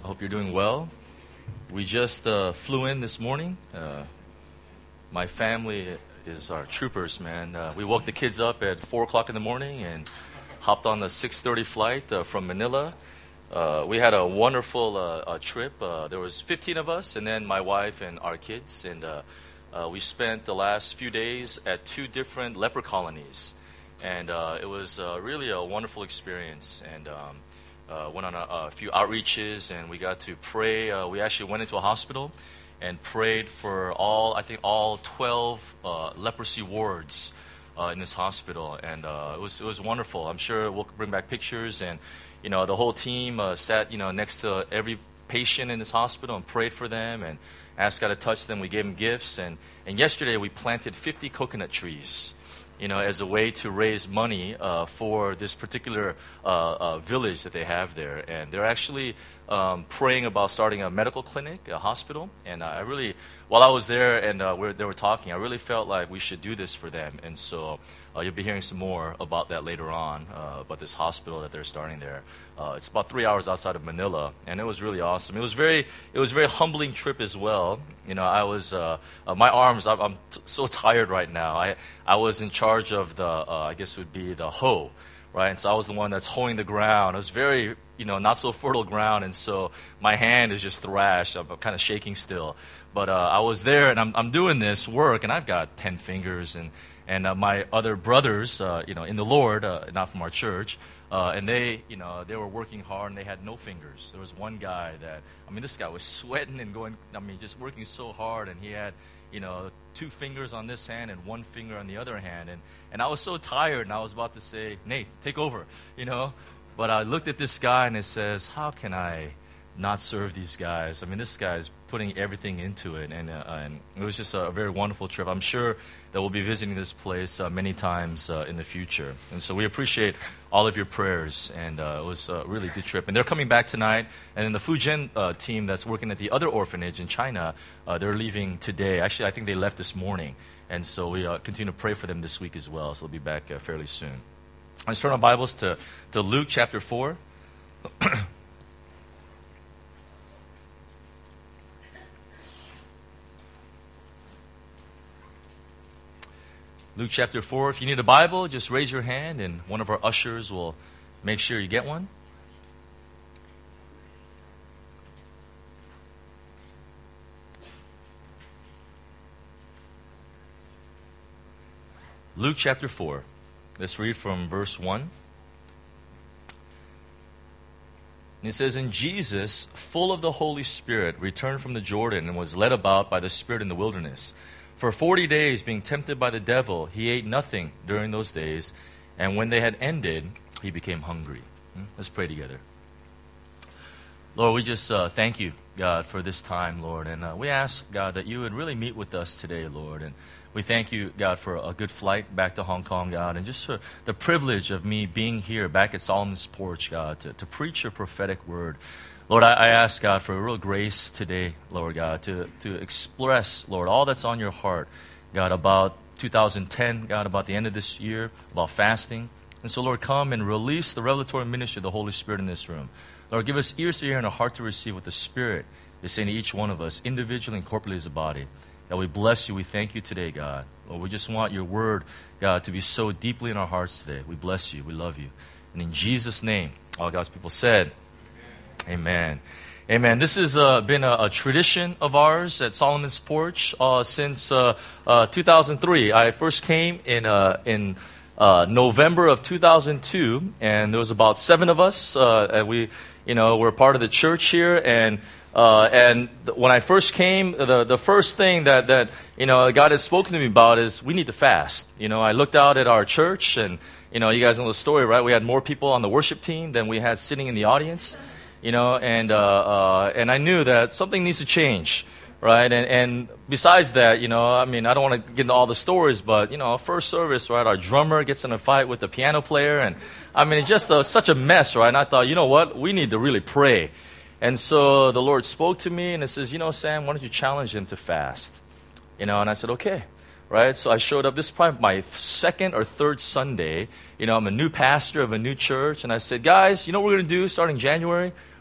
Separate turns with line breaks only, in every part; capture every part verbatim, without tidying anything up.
hope you're doing well. We just uh, flew in this morning. Uh, my family is our troopers, man. Uh, we woke the kids up at four o'clock in the morning and hopped on the six thirty flight uh, from Manila. Uh, we had a wonderful uh, uh, trip. Uh, there was fifteen of us, and then my wife and our kids. And uh, uh, we spent the last few days at two different leper colonies. And uh, it was uh, really a wonderful experience. And um, Uh, went on a, a few outreaches, and we got to pray. Uh, we actually went into a hospital and prayed for all, I think, all twelve uh, leprosy wards uh, in this hospital, and uh, it was it was wonderful. I'm sure we'll bring back pictures, and you know the whole team uh, sat you know next to every patient in this hospital and prayed for them and asked God to touch them. We gave them gifts, and and yesterday we planted fifty coconut trees, you know, as a way to raise money uh, for this particular uh, uh, village that they have there. And they're actually um, praying about starting a medical clinic, a hospital. And uh, I really, while I was there and uh, we're, they were talking, I really felt like we should do this for them. And so uh, you'll be hearing some more about that later on, uh, about this hospital that they're starting there. Uh, it's about three hours outside of Manila, and it was really awesome. It was very, it was a very humbling trip as well. You know, I was, uh, uh, my arms, I'm, I'm t- so tired right now. I, I was in charge of the, uh, I guess it would be the hoe, right? And so I was the one that's hoeing the ground. It was very, you know, not so fertile ground, and so my hand is just thrashed. I'm kind of shaking still. But uh, I was there, and I'm, I'm doing this work, and I've got ten fingers, and, and uh, my other brothers, uh, you know, in the Lord, uh, not from our church, Uh, and they, you know, they were working hard, and they had no fingers. There was one guy that, I mean, this guy was sweating and going, I mean, just working so hard, and he had, you know, two fingers on this hand and one finger on the other hand. And, and I was so tired, and I was about to say, Nate, take over, you know. But I looked at this guy, and it says, how can I not serve these guys? I mean, this guy's putting everything into it, and, uh, and it was just a very wonderful trip. I'm sure that we'll be visiting this place uh, many times uh, in the future. And so we appreciate all of your prayers, and uh, it was a really good trip. And they're coming back tonight, and then the Fujian uh, team that's working at the other orphanage in China, uh, they're leaving today. Actually, I think they left this morning, and so we uh, continue to pray for them this week as well, so they'll be back uh, fairly soon. Let's turn our Bibles to, to Luke chapter four. Luke chapter four. If you need a Bible, just raise your hand, and one of our ushers will make sure you get one. Luke chapter four. Let's read from verse one. And it says, And Jesus, full of the Holy Spirit, returned from the Jordan and was led about by the Spirit in the wilderness. For forty days, being tempted by the devil, he ate nothing during those days, and when they had ended, he became hungry. Let's pray together. Lord, we just uh, thank you, God, for this time, Lord, and uh, we ask, God, that you would really meet with us today, Lord, and we thank you, God, for a good flight back to Hong Kong, God, and just for the privilege of me being here back at Solomon's Porch, God, to, to preach your prophetic word. Lord, I, I ask, God, for a real grace today, Lord God, to, to express, Lord, all that's on your heart, God, about two thousand ten, God, about the end of this year, about fasting. And so, Lord, come and release the revelatory ministry of the Holy Spirit in this room. Lord, give us ears to hear and a heart to receive what the Spirit is saying to each one of us, individually and corporately as a body. God, we bless you. We thank you today, God. Lord, we just want your word, God, to be so deeply in our hearts today. We bless you. We love you. And in Jesus' name, all God's people said, Amen. Amen. This has uh, been a, a tradition of ours at Solomon's Porch uh, since uh, uh, two thousand three. I first came in uh, in uh, November of two thousand two, and there was about seven of us. Uh, and we, you know, we're part of the church here, and uh, and th- when I first came, the the first thing that that you know God had spoken to me about is we need to fast. You know, I looked out at our church, and you know, you guys know the story, right? We had more people on the worship team than we had sitting in the audience. You know, and uh, uh, and I knew that something needs to change, right? And and besides that, you know, I mean, I don't want to get into all the stories, but you know, first service, right? Our drummer gets in a fight with the piano player, and I mean, it's just uh, such a mess, right? And I thought, you know what, we need to really pray. And so the Lord spoke to me, and it says, you know, Sam, why don't you challenge him to fast? You know, and I said, okay. Right, so I showed up. This is probably my second or third Sunday. You know, I'm a new pastor of a new church, and I said, guys, you know what we're going to do starting January?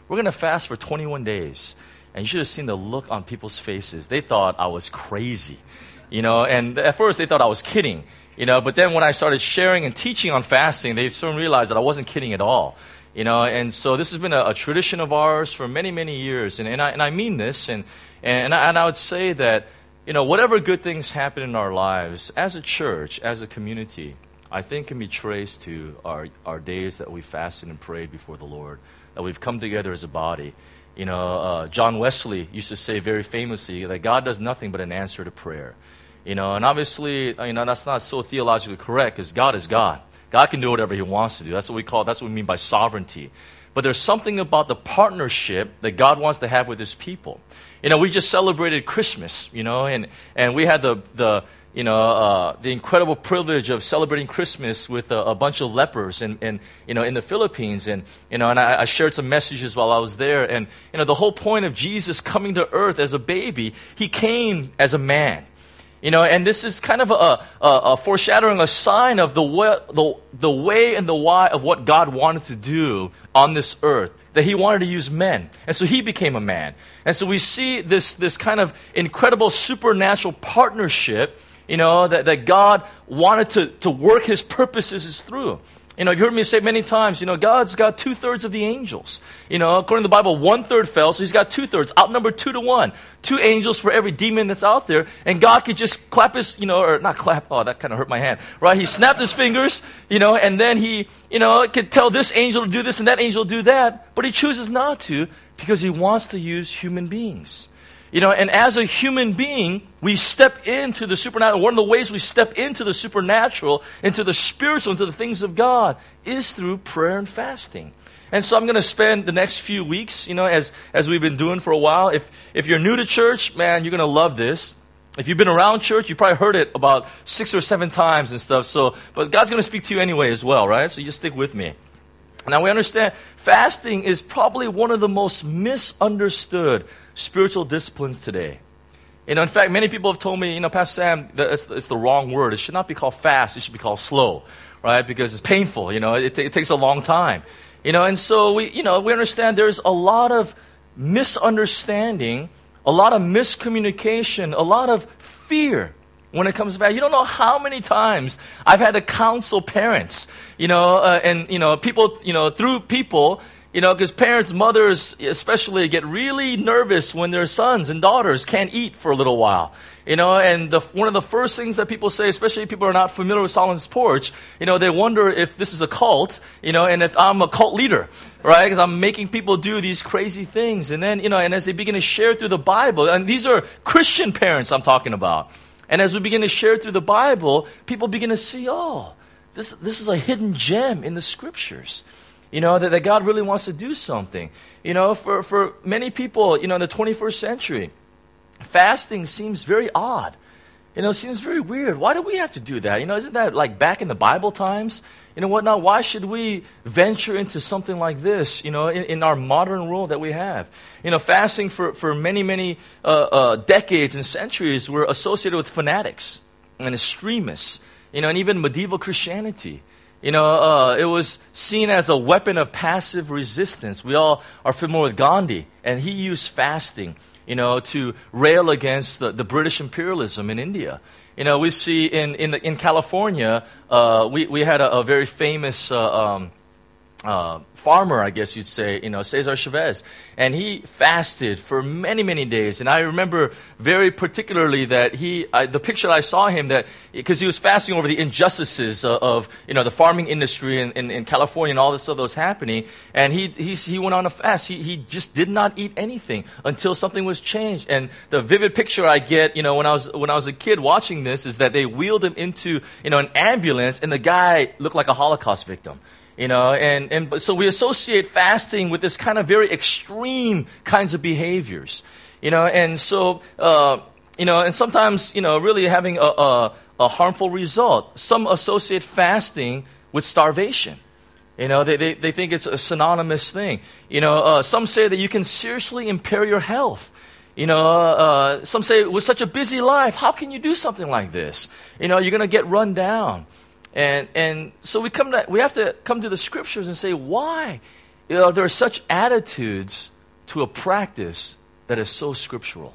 we're going to fast for twenty-one days. And you should have seen the look on people's faces. They thought I was crazy, you know, and at first they thought I was kidding, you know, but then when I started sharing and teaching on fasting, they soon realized that I wasn't kidding at all, you know, and so this has been a, a tradition of ours for many, many years, and, and, I, and I mean this, and, and, I, and I would say that, you know, whatever good things happen in our lives, as a church, as a community, I think can be traced to our, our days that we fasted and prayed before the Lord, that we've come together as a body. You know, uh, John Wesley used to say very famously that God does nothing but an answer to prayer. You know, and obviously, you know, that's not so theologically correct because God is God. God can do whatever He wants to do. That's what we call, that's what we mean by sovereignty. But there's something about the partnership that God wants to have with His people. You know, we just celebrated Christmas, you know, and, and we had the, the you know, uh, the incredible privilege of celebrating Christmas with a, a bunch of lepers and, and, you know, in the Philippines. And, you know, and I, I shared some messages while I was there. And, you know, the whole point of Jesus coming to earth as a baby, He came as a man. You know, and this is kind of a, a, a foreshadowing, a sign of the way, the, the way and the why of what God wanted to do on this earth, that He wanted to use men. And so He became a man. And so we see this, this kind of incredible supernatural partnership, you know, that, that God wanted to, to work His purposes through. You know, you've heard me say many times, you know, God's got two-thirds of the angels. You know, according to the Bible, one-third fell, so He's got two-thirds, outnumbered two to one. Two angels for every demon that's out there, and God could just clap His, you know, or not clap, oh, that kind of hurt my hand, right? He snapped His fingers, you know, and then He, you know, could tell this angel to do this and that angel to do that, but He chooses not to because He wants to use human beings. You know, and as a human being, we step into the supernatural. One of the ways we step into the supernatural, into the spiritual, into the things of God, is through prayer and fasting. And so I'm going to spend the next few weeks, you know, as, as we've been doing for a while. If, if you're new to church, man, you're going to love this. If you've been around church, you probably heard it about six or seven times and stuff. So, but God's going to speak to you anyway as well, right? So you just stick with me. Now we understand fasting is probably one of the most misunderstood spiritual disciplines today. You know, in fact, many people have told me, you know, Pastor Sam, that it's, it's the wrong word. It should not be called fast. It should be called slow, right? Because it's painful. You know, it, it takes a long time. You know, and so we, you know, we understand there's a lot of misunderstanding, a lot of miscommunication, a lot of fear when it comes to that. You don't know how many times I've had to counsel parents, you know, uh, and, you know, people, you know, through people, you know, because parents, mothers especially, get really nervous when their sons and daughters can't eat for a little while. You know, and the, one of the first things that people say, especially if people are not familiar with Solomon's Porch, you know, they wonder if this is a cult, you know, and if I'm a cult leader, right? Because I'm making people do these crazy things. And then, you know, and as they begin to share through the Bible, and these are Christian parents I'm talking about. And as we begin to share through the Bible, people begin to see, oh, this, this is a hidden gem in the Scriptures. You know, that, that God really wants to do something. You know, for, for many people, you know, in the twenty-first century, fasting seems very odd. You know, it seems very weird. Why do we have to do that? You know, isn't that like back in the Bible times? You know, whatnot? Why should we venture into something like this, you know, in, in our modern world that we have? You know, fasting for, for many, many uh, uh, decades and centuries were associated with fanatics and extremists, you know, and even medieval Christianity. You know, uh, it was seen as a weapon of passive resistance. We all are familiar with Gandhi, and he used fasting, you know, to rail against the, the British imperialism in India. You know, we see in in, the, in California, uh, we we had a, a very famous uh, um, uh, farmer, I guess you'd say, you know, Cesar Chavez, and he fasted for many many days. And I remember very particularly that he, I, the picture I saw him that because he was fasting over the injustices of, of you know the farming industry in, in, in California and all this stuff that was happening, and he he he went on a fast. He he just did not eat anything until something was changed. And the vivid picture I get, you know, when I was when I was a kid watching this is that they wheeled him into you know an ambulance, and the guy looked like a Holocaust victim. You know, and, and so we associate fasting with this kind of very extreme kinds of behaviors. You know, and so, uh, you know, and sometimes, you know, really having a, a, a harmful result. Some associate fasting with starvation. You know, they, they, they think it's a synonymous thing. You know, uh, some say that you can seriously impair your health. You know, uh, some say with such a busy life, how can you do something like this? You know, you're going to get run down. And and so we come to, we have to come to the Scriptures and say, why you know, there are such attitudes to a practice that is so scriptural?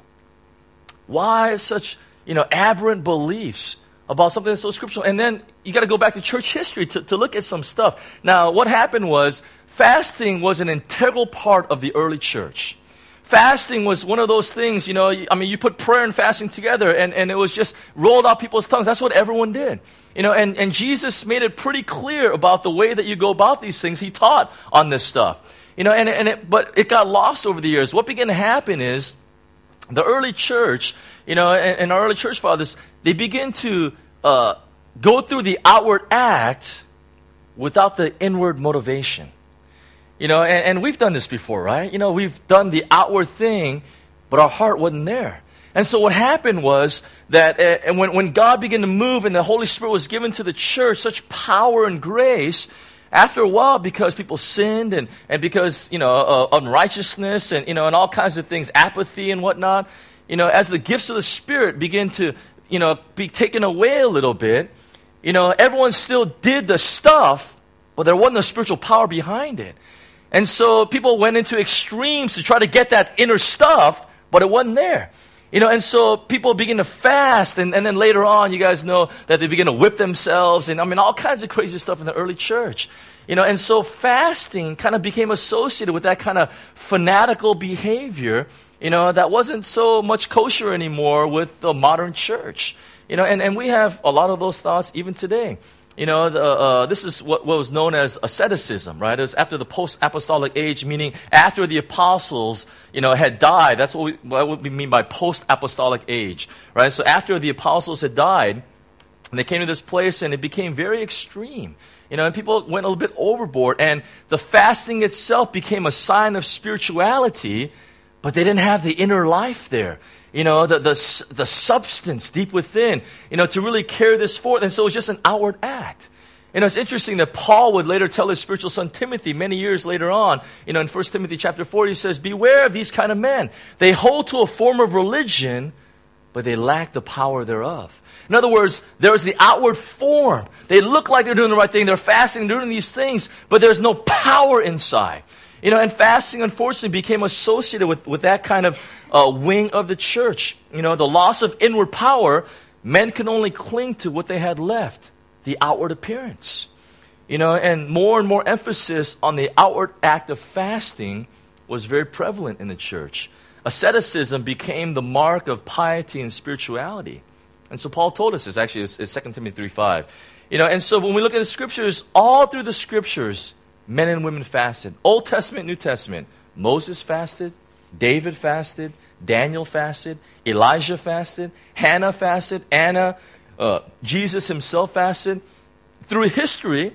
Why such, you know, aberrant beliefs about something that's so scriptural? And then you got to go back to church history to, to look at some stuff. Now, what happened was fasting was an integral part of the early church. Fasting was one of those things, you know, I mean, you put prayer and fasting together, and, and it was just rolled out people's tongues. That's what everyone did. You know, and, and Jesus made it pretty clear about the way that you go about these things. He taught on this stuff. You know, and, and it, but it got lost over the years. What began to happen is the early church, you know, and, and our early church fathers, they begin to uh, go through the outward act without the inward motivation. You know, and, and we've done this before, right? You know, we've done the outward thing, but our heart wasn't there. And so what happened was that uh, and when, when God began to move and the Holy Spirit was given to the church, such power and grace, after a while, because people sinned and, and because, you know, uh, unrighteousness and, you know, and all kinds of things, apathy and whatnot, you know, as the gifts of the Spirit begin to, you know, be taken away a little bit, you know, everyone still did the stuff, but there wasn't a spiritual power behind it. And so people went into extremes to try to get that inner stuff, but it wasn't there. You know, and so people begin to fast, and, and then later on, you guys know that they begin to whip themselves, and I mean, all kinds of crazy stuff in the early church. You know, and so fasting kind of became associated with that kind of fanatical behavior, you know, that wasn't so much kosher anymore with the modern church. You know, and, and we have a lot of those thoughts even today. You know, the, uh, this is what, what was known as asceticism, right? It was after the post-apostolic age, meaning after the apostles, you know, had died. That's what we, what we mean by post-apostolic age, right? So after the apostles had died, and they came to this place, and it became very extreme. You know, and people went a little bit overboard, and the fasting itself became a sign of spirituality, but they didn't have the inner life there. You know, the, the the substance deep within, you know, to really carry this forth. And so it's just an outward act. You know, it's interesting that Paul would later tell his spiritual son Timothy many years later on, you know, in First Timothy chapter four, he says, beware of these kind of men. They hold to a form of religion, but they lack the power thereof. In other words, there's the outward form. They look like they're doing the right thing. They're fasting, they're doing these things, but there's no power inside. You know, and fasting, unfortunately, became associated with, with that kind of uh, wing of the church. You know, the loss of inward power, men can only cling to what they had left, the outward appearance. You know, and more and more emphasis on the outward act of fasting was very prevalent in the church. Asceticism became the mark of piety and spirituality. And so Paul told us this, actually, it's, it's Second Timothy three five. You know, and so when we look at the scriptures, all through the scriptures, men and women fasted. Old Testament, New Testament. Moses fasted. David fasted. Daniel fasted. Elijah fasted. Hannah fasted. Anna. Uh, Jesus himself fasted. Through history,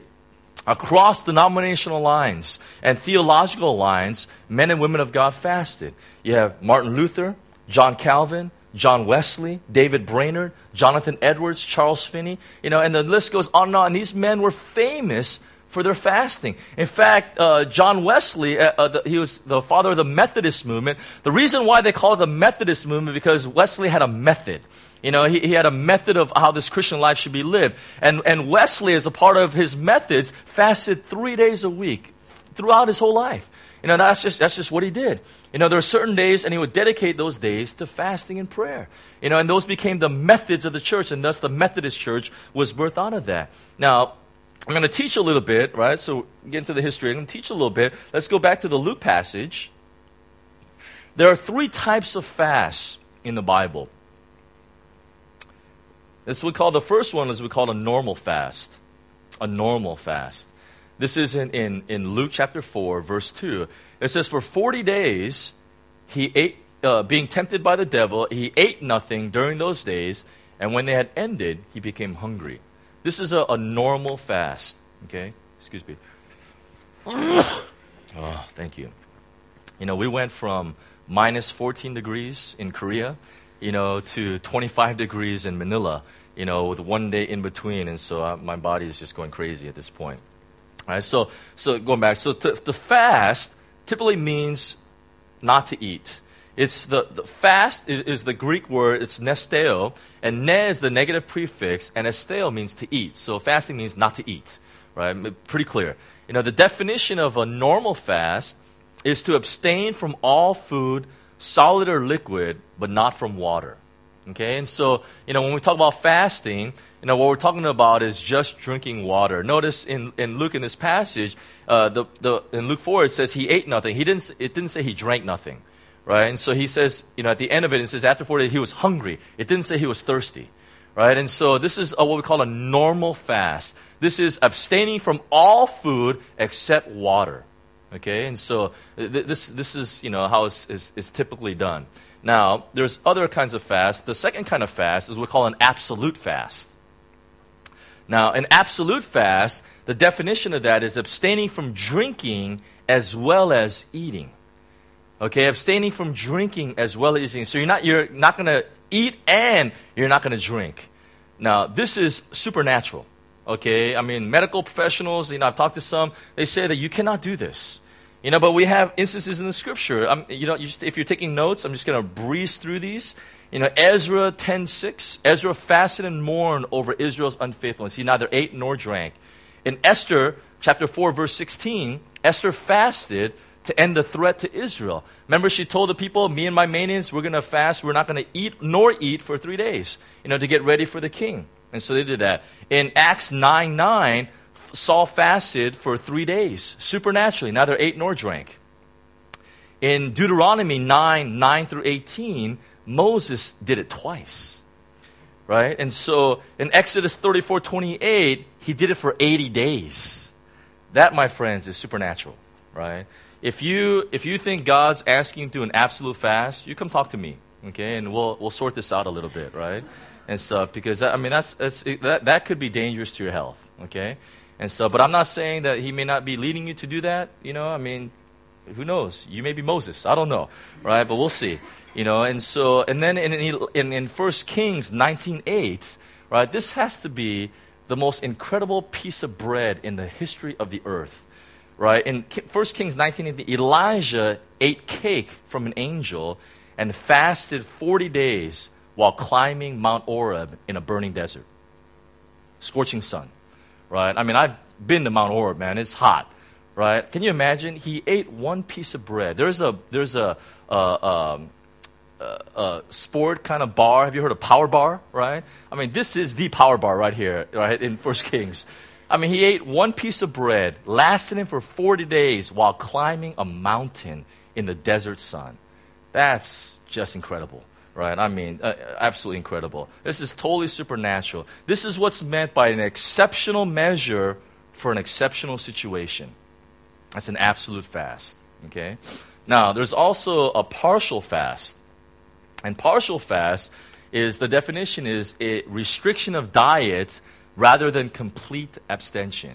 across denominational lines and theological lines, men and women of God fasted. You have Martin Luther, John Calvin, John Wesley, David Brainerd, Jonathan Edwards, Charles Finney. You know, and the list goes on and on. And these men were famous for their fasting. In fact, uh, John Wesley, uh, uh, the, he was the father of the Methodist movement. The reason why they call it the Methodist movement because Wesley had a method. You know, he, he had a method of how this Christian life should be lived. And, and Wesley, as a part of his methods, fasted three days a week throughout his whole life. You know, that's just that's just what he did. You know, there are certain days, and he would dedicate those days to fasting and prayer. You know, and those became the methods of the church, and thus the Methodist Church was birthed out of that. Now, I'm going to teach a little bit, right? So get into the history. I'm going to teach a little bit. Let's go back to the Luke passage. There are three types of fasts in the Bible. This we call the first one is we call a normal fast. A normal fast. This is in, in, in Luke chapter four, verse two. It says, for forty days he ate, uh, being tempted by the devil, he ate nothing during those days, and when they had ended, he became hungry. This is a, a normal fast, okay? Excuse me. Oh, thank you. You know, we went from minus fourteen degrees in Korea, you know, to twenty-five degrees in Manila, you know, with one day in between, and so uh, my body is just going crazy at this point. All right, so so going back, so to, to fast typically means not to eat. It's the, the fast is, is the Greek word, it's nesteo, and ne is the negative prefix, and esteo means to eat. So fasting means not to eat, right? Pretty clear. You know, the definition of a normal fast is to abstain from all food, solid or liquid, but not from water. Okay, and so, you know, when we talk about fasting, you know, what we're talking about is just drinking water. Notice in, in Luke, in this passage, uh, the, the, in Luke four, it says he ate nothing. He didn't, it didn't say he drank nothing, right? And so he says, you know, at the end of it, it says after forty days, he was hungry. It didn't say he was thirsty, right? And so this is a, what we call a normal fast. This is abstaining from all food except water, okay? And so th- this, this is, you know, how it's, it's, it's typically done. Now, there's other kinds of fast. The second kind of fast is what we call an absolute fast. Now, an absolute fast, the definition of that is abstaining from drinking as well as eating. Okay, abstaining from drinking as well as eating. So you're not, you're not going to eat and you're not going to drink. Now, this is supernatural. Okay, I mean, medical professionals, you know, I've talked to some, they say that you cannot do this. You know, but we have instances in the scripture. Um, you know, you just, if you're taking notes, I'm just going to breeze through these. You know, Ezra ten six, Ezra fasted and mourned over Israel's unfaithfulness. He neither ate nor drank. In Esther, chapter four, verse sixteen, Esther fasted to end the threat to Israel. Remember, she told the people, me and my minions, we're going to fast. We're not going to eat nor eat for three days, you know, to get ready for the king. And so they did that. In Acts nine nine, Saul fasted for three days, supernaturally, neither ate nor drank. In Deuteronomy nine, nine through eighteen, Moses did it twice, right? And so in Exodus thirty-four, twenty-eight, he did it for eighty days. That, my friends, is supernatural, right? If you if you think God's asking you to do an absolute fast, you come talk to me, okay? And we'll we'll sort this out a little bit, right? And stuff, because I mean that's that's that that could be dangerous to your health, okay? And so, but I'm not saying that he may not be leading you to do that. You know, I mean, who knows? You may be Moses. I don't know, right? But we'll see. You know, and so, and then in in, in First Kings nineteen eight, right? This has to be the most incredible piece of bread in the history of the earth, right? In First Kings nineteen eight, Elijah ate cake from an angel and fasted forty days while climbing Mount Oreb in a burning desert, scorching sun. Right? I mean, I've been to Mount Oreb, man. It's hot, right? Can you imagine? He ate one piece of bread. There's a there's a, a, a, a, a sport kind of bar. Have you heard of Power Bar? Right? I mean, this is the Power Bar right here, right in First Kings. I mean, he ate one piece of bread, lasted him for forty days while climbing a mountain in the desert sun. That's just incredible. Right? I mean, uh, absolutely incredible. This is totally supernatural. This is what's meant by an exceptional measure for an exceptional situation. That's an absolute fast. Okay? Now, there's also a partial fast. And partial fast is, the definition is a restriction of diet rather than complete abstention.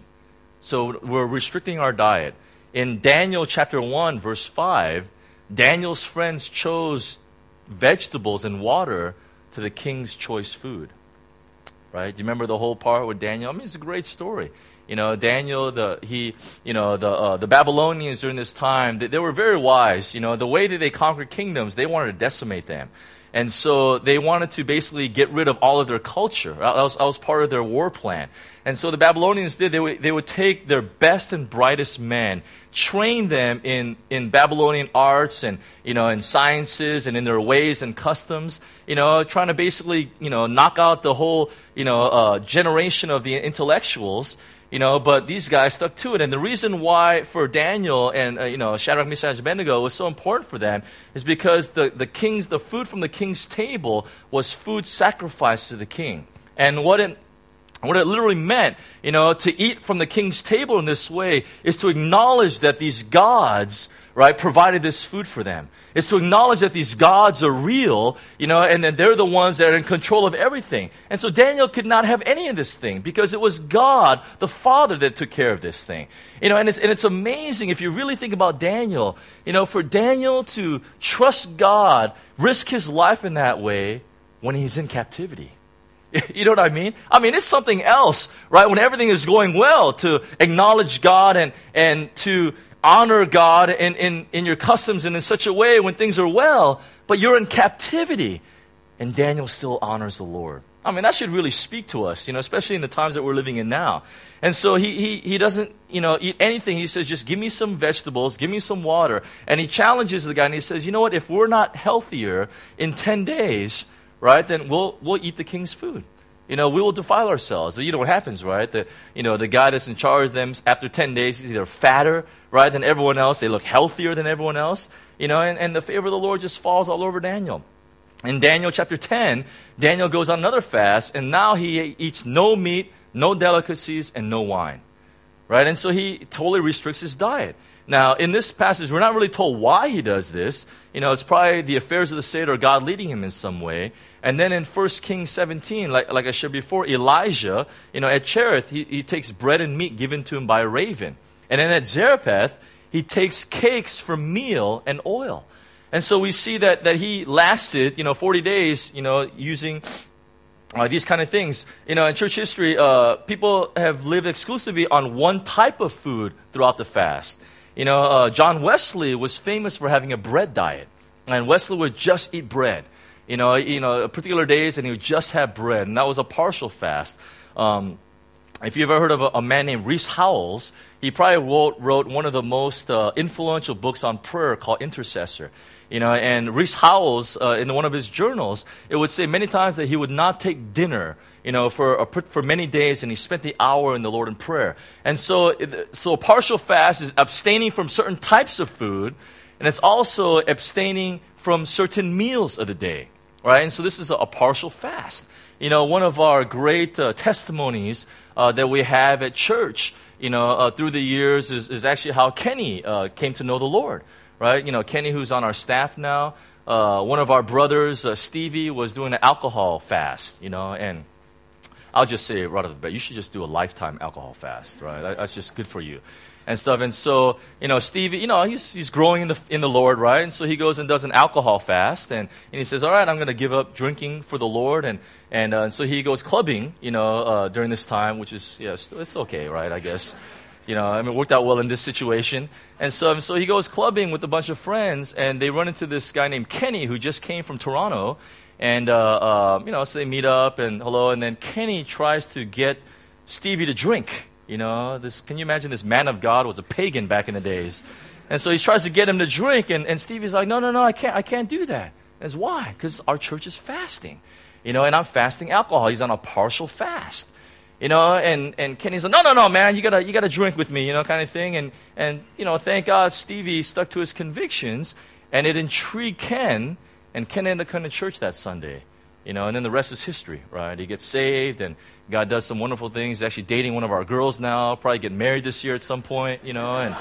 So we're restricting our diet. In Daniel chapter one, verse five, Daniel's friends chose vegetables and water to the king's choice food. Right? Do you remember the whole part with Daniel? I mean, it's a great story. You know, Daniel, the he, you know, the uh, the Babylonians during this time, they, they were very wise. You know, the way that they conquered kingdoms, they wanted to decimate them. And so they wanted to basically get rid of all of their culture. That was, that was part of their war plan. And so the Babylonians did, they would, they would take their best and brightest men, train them in, in Babylonian arts and, you know, in sciences and in their ways and customs, you know, trying to basically, you know, knock out the whole, you know, uh, generation of the intellectuals. You know, but these guys stuck to it. And the reason why for Daniel and, uh, you know, Shadrach, Meshach, and Abednego was so important for them is because the, the king's, the food from the king's table was food sacrificed to the king. And what it, what it literally meant, you know, to eat from the king's table in this way is to acknowledge that these gods, right, provided this food for them. It's to acknowledge that these gods are real, you know, and that they're the ones that are in control of everything. And so Daniel could not have any of this thing because it was God, the Father, that took care of this thing. You know, and it's, and it's amazing if you really think about Daniel, you know, for Daniel to trust God, risk his life in that way when he's in captivity. You know what I mean? I mean, it's something else, right? When everything is going well, to acknowledge God and, and to honor God in, in, in your customs and in such a way when things are well, but you're in captivity. And Daniel still honors the Lord. I mean, that should really speak to us, you know, especially in the times that we're living in now. And so he, he, he doesn't, you know, eat anything. He says, just give me some vegetables, give me some water. And he challenges the guy and he says, you know what, if we're not healthier in ten days, right, then we'll, we'll eat the king's food. You know, we will defile ourselves. You know what happens, right? The, you know, the guy that's in charge of them, after ten days, he's either fatter, right, than everyone else. They look healthier than everyone else. You know, and, and the favor of the Lord just falls all over Daniel. In Daniel chapter ten, Daniel goes on another fast, and now he eats no meat, no delicacies, and no wine, right? And so he totally restricts his diet. Now, in this passage, we're not really told why he does this. You know, it's probably the affairs of the state or God leading him in some way. And then in First Kings seventeen, like, like I shared before, Elijah, you know, at Cherith, he, he takes bread and meat given to him by a raven. And then at Zarephath, he takes cakes from meal and oil. And so we see that, that he lasted, you know, forty days, you know, using uh, these kind of things. You know, in church history, uh, people have lived exclusively on one type of food throughout the fast. You know, uh, John Wesley was famous for having a bread diet. And Wesley would just eat bread. You know, you know, particular days, and he would just have bread. And that was a partial fast. Um, if you've ever heard of a, a man named Rees Howells, he probably wrote, wrote one of the most uh, influential books on prayer called Intercessor. You know, and Rees Howells, uh, in one of his journals, it would say many times that he would not take dinner, you know, for a, for many days, and he spent the hour in the Lord in prayer. And so, so a partial fast is abstaining from certain types of food, and it's also abstaining from certain meals of the day, right? And so this is a, a partial fast. You know, one of our great uh, testimonies uh, that we have at church, you know, uh, through the years is, is actually how Kenny uh, came to know the Lord. Right, you know, Kenny, who's on our staff now, uh, one of our brothers, uh, Stevie, was doing an alcohol fast, you know, and I'll just say right off the bat, you should just do a lifetime alcohol fast, right? That, that's just good for you and stuff. And so, you know, Stevie, you know, he's he's growing in the in the Lord, right? And so he goes and does an alcohol fast, and, and he says, all right, I'm going to give up drinking for the Lord, and and, uh, and so he goes clubbing, you know, uh, during this time, which is, yes, yeah, it's okay, right, I guess. You know, I mean, it worked out well in this situation. And so, so he goes clubbing with a bunch of friends, and they run into this guy named Kenny who just came from Toronto. And, uh, uh, you know, so they meet up and hello. And then Kenny tries to get Stevie to drink. You know, this, can you imagine this man of God was a pagan back in the days. And so he tries to get him to drink. And, and Stevie's like, no, no, no, I can't, I can't do that. And it's why? Because our church is fasting. You know, and I'm fasting alcohol. He's on a partial fast. You know, and, and Kenny's like, no, no, no, man, you gotta, you gotta drink with me, you know, kind of thing. And, and, you know, thank God Stevie stuck to his convictions, and it intrigued Ken, and Ken ended up coming to church that Sunday, you know, and then the rest is history, right? He gets saved, and God does some wonderful things. He's actually dating one of our girls now, probably get married this year at some point, you know, and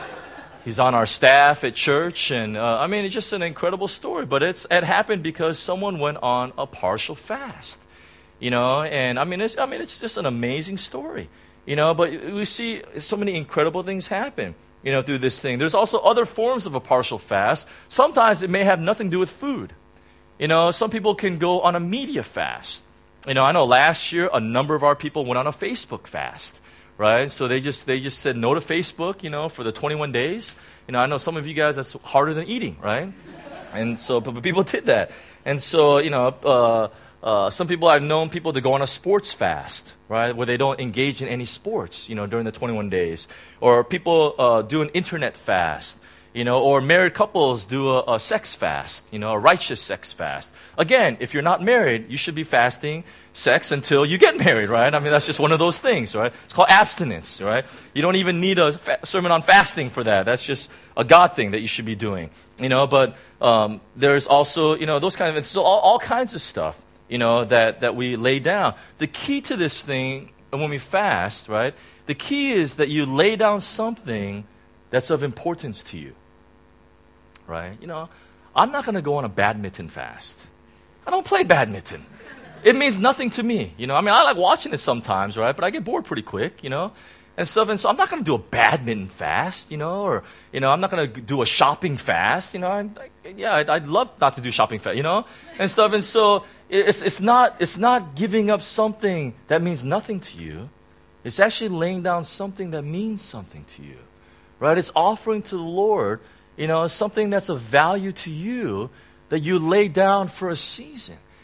he's on our staff at church, and, uh, I mean, it's just an incredible story, but it's, it happened because someone went on a partial fast. You know, and I mean, it's, I mean, it's just an amazing story, you know, but we see so many incredible things happen, you know, through this thing. There's also other forms of a partial fast. Sometimes it may have nothing to do with food. You know, some people can go on a media fast. You know, I know last year a number of our people went on a Facebook fast, right? So they just, they just said no to Facebook, you know, for the twenty-one days. You know, I know some of you guys, that's harder than eating, right? And so, but, but people did that. And so, you know, uh, Uh, some people, I've known people to go on a sports fast, right, where they don't engage in any sports, you know, during the twenty-one days. Or people uh, do an internet fast, you know, or married couples do a, a sex fast, you know, a righteous sex fast. Again, if you're not married, you should be fasting sex until you get married, right? I mean, that's just one of those things, right? It's called abstinence, right? You don't even need a fa- sermon on fasting for that. That's just a God thing that you should be doing, you know, but um, there's also, you know, those kind of, it's all, all kinds of stuff. You know, that, that we lay down. The key to this thing, when we fast, right, the key is that you lay down something that's of importance to you, right? You know, I'm not going to go on a badminton fast. I don't play badminton. It means nothing to me, you know. I mean, I like watching it sometimes, right, but I get bored pretty quick, you know, and stuff. And so I'm not going to do a badminton fast, you know, or, you know, I'm not going to do a shopping fast, you know. I, I, yeah, I'd, I'd love not to do shopping fast, you know, and stuff. And so It's, it's, not, it's not giving up something that means nothing to you. It's actually laying down something that means something to you, right? It's offering to the Lord, you know, something that's of value to you that you lay down for a season.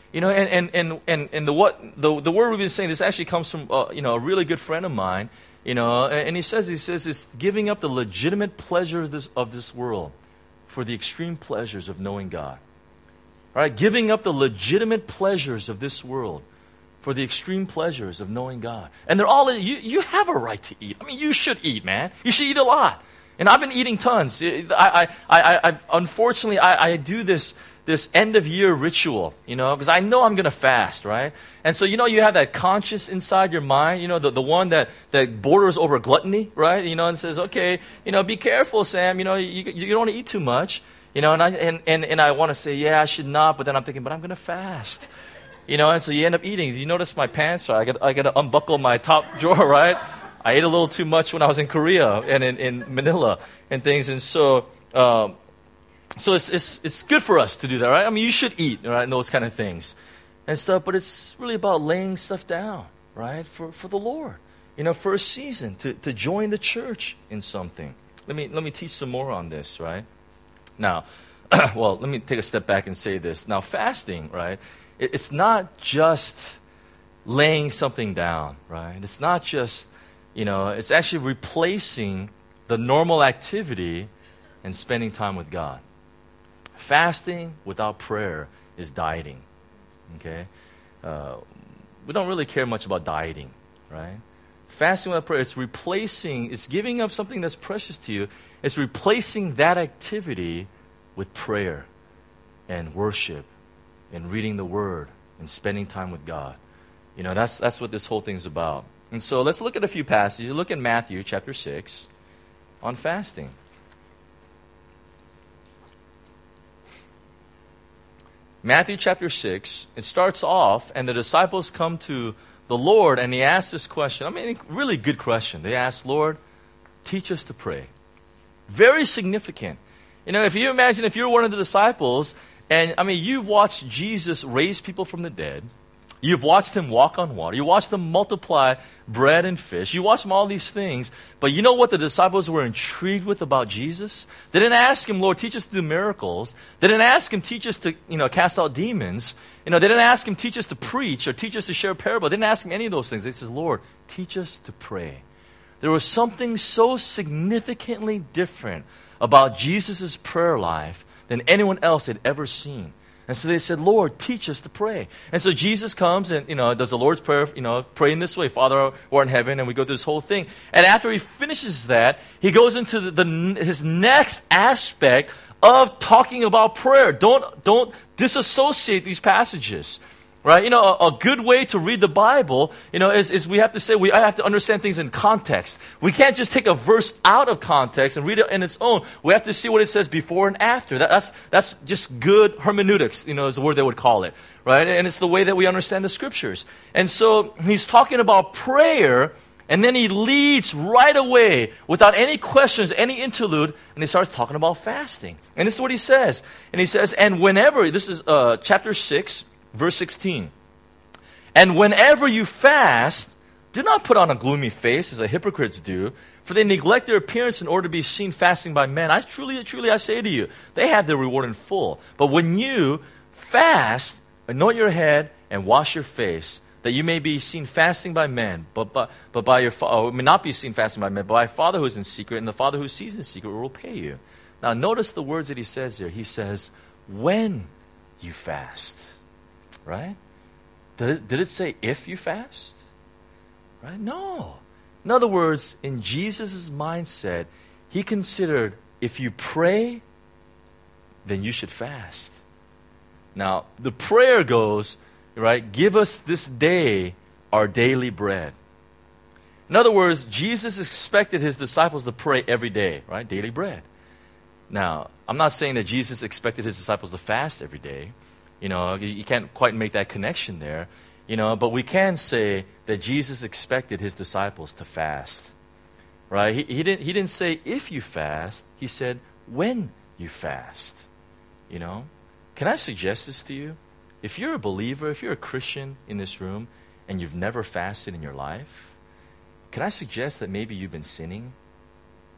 You know, and, and, and, and, and the, what, the, the word we've been saying, this actually comes from, uh, you know, a really good friend of mine, you know, and, and he says, he says, it's giving up the legitimate pleasure of this, of this world for the extreme pleasures of knowing God. All right, giving up the legitimate pleasures of this world for the extreme pleasures of knowing God. And they're all, you, you have a right to eat. I mean, you should eat, man. You should eat a lot. And I've been eating tons. I, I, I, I unfortunately, I, I do this, this end of year ritual, you know, because I know I'm going to fast, right? And so, you know, you have that conscience inside your mind, you know, the, the one that, that borders over gluttony, right? You know, and says, okay, you know, be careful, Sam. You know, you, you don't want to eat too much. You know, and I, and, and, and I want to say, yeah, I should not. But then I'm thinking, but I'm going to fast. You know, and so you end up eating. You notice my pants, right? I got, I got to unbuckle my top drawer, right? I ate a little too much when I was in Korea and in, in Manila and things. And so, um, so it's, it's, it's good for us to do that, right? I mean, you should eat, right? And those kind of things and stuff. But it's really about laying stuff down, right? For, for the Lord, you know, for a season to, to join the church in something. Let me, let me teach some more on this, right? Now, well, let me take a step back and say this. Now, fasting, right? It, it's not just laying something down, right? It's not just, you know, it's actually replacing the normal activity and spending time with God. Fasting without prayer is dieting, okay? Uh, we don't really care much about dieting, right? Fasting without prayer, it's replacing, it's giving up something that's precious to you. It's replacing that activity with prayer and worship and reading the Word and spending time with God. You know, that's, that's what this whole thing's about. And so let's look at a few passages. Look at Matthew chapter six on fasting. Matthew chapter six, it starts off, and the disciples come to the Lord, and he asks this question. I mean, really good question. They ask, Lord, teach us to pray. Very significant. You know, if you imagine if you're one of the disciples, and, I mean, you've watched Jesus raise people from the dead. You've watched him walk on water. You watched him multiply bread and fish. You watched him all these things. But you know what the disciples were intrigued with about Jesus? They didn't ask him, Lord, teach us to do miracles. They didn't ask him, teach us to, you know, cast out demons. You know, they didn't ask him, teach us to preach or teach us to share a parable. They didn't ask him any of those things. They said, Lord, teach us to pray. There was something so significantly different about Jesus' prayer life than anyone else had ever seen. And so they said, Lord, teach us to pray. And so Jesus comes and, you know, does the Lord's Prayer, you know, pray in this way, Father who art in heaven, and we go through this whole thing. And after he finishes that, he goes into the, the his next aspect of talking about prayer. Don't, don't disassociate these passages. Right? You know, a, a good way to read the Bible, you know, is, is we have to say, we have to understand things in context. We can't just take a verse out of context and read it in its own. We have to see what it says before and after. That, that's, that's just good hermeneutics, you know, is the word they would call it. Right? And it's the way that we understand the scriptures. And so he's talking about prayer, and then he leads right away without any questions, any interlude, and he starts talking about fasting. And this is what he says. And he says, and whenever, this is uh, chapter six, verse sixteen. And whenever you fast, do not put on a gloomy face as the hypocrites do, for they neglect their appearance in order to be seen fasting by men. I truly, truly, I say to you, they have their reward in full. But when you fast, anoint your head and wash your face, that you may be seen fasting by men, but by, but by your Father, may not be seen fasting by men, but by Father who is in secret, and the Father who sees in secret will pay you. Now notice the words that he says here. He says, when you fast. Right? Did it, did it say if you fast? Right? No. In other words, in Jesus' mindset, he considered if you pray, then you should fast. Now, the prayer goes, right, give us this day our daily bread. In other words, Jesus expected his disciples to pray every day, right? Daily bread. Now, I'm not saying that Jesus expected his disciples to fast every day. You know, you can't quite make that connection there, you know, but we can say that Jesus expected his disciples to fast, right? He, he, didn't, he didn't say if you fast, he said when you fast, you know. Can I suggest this to you? If you're a believer, if you're a Christian in this room and you've never fasted in your life, can I suggest that maybe you've been sinning?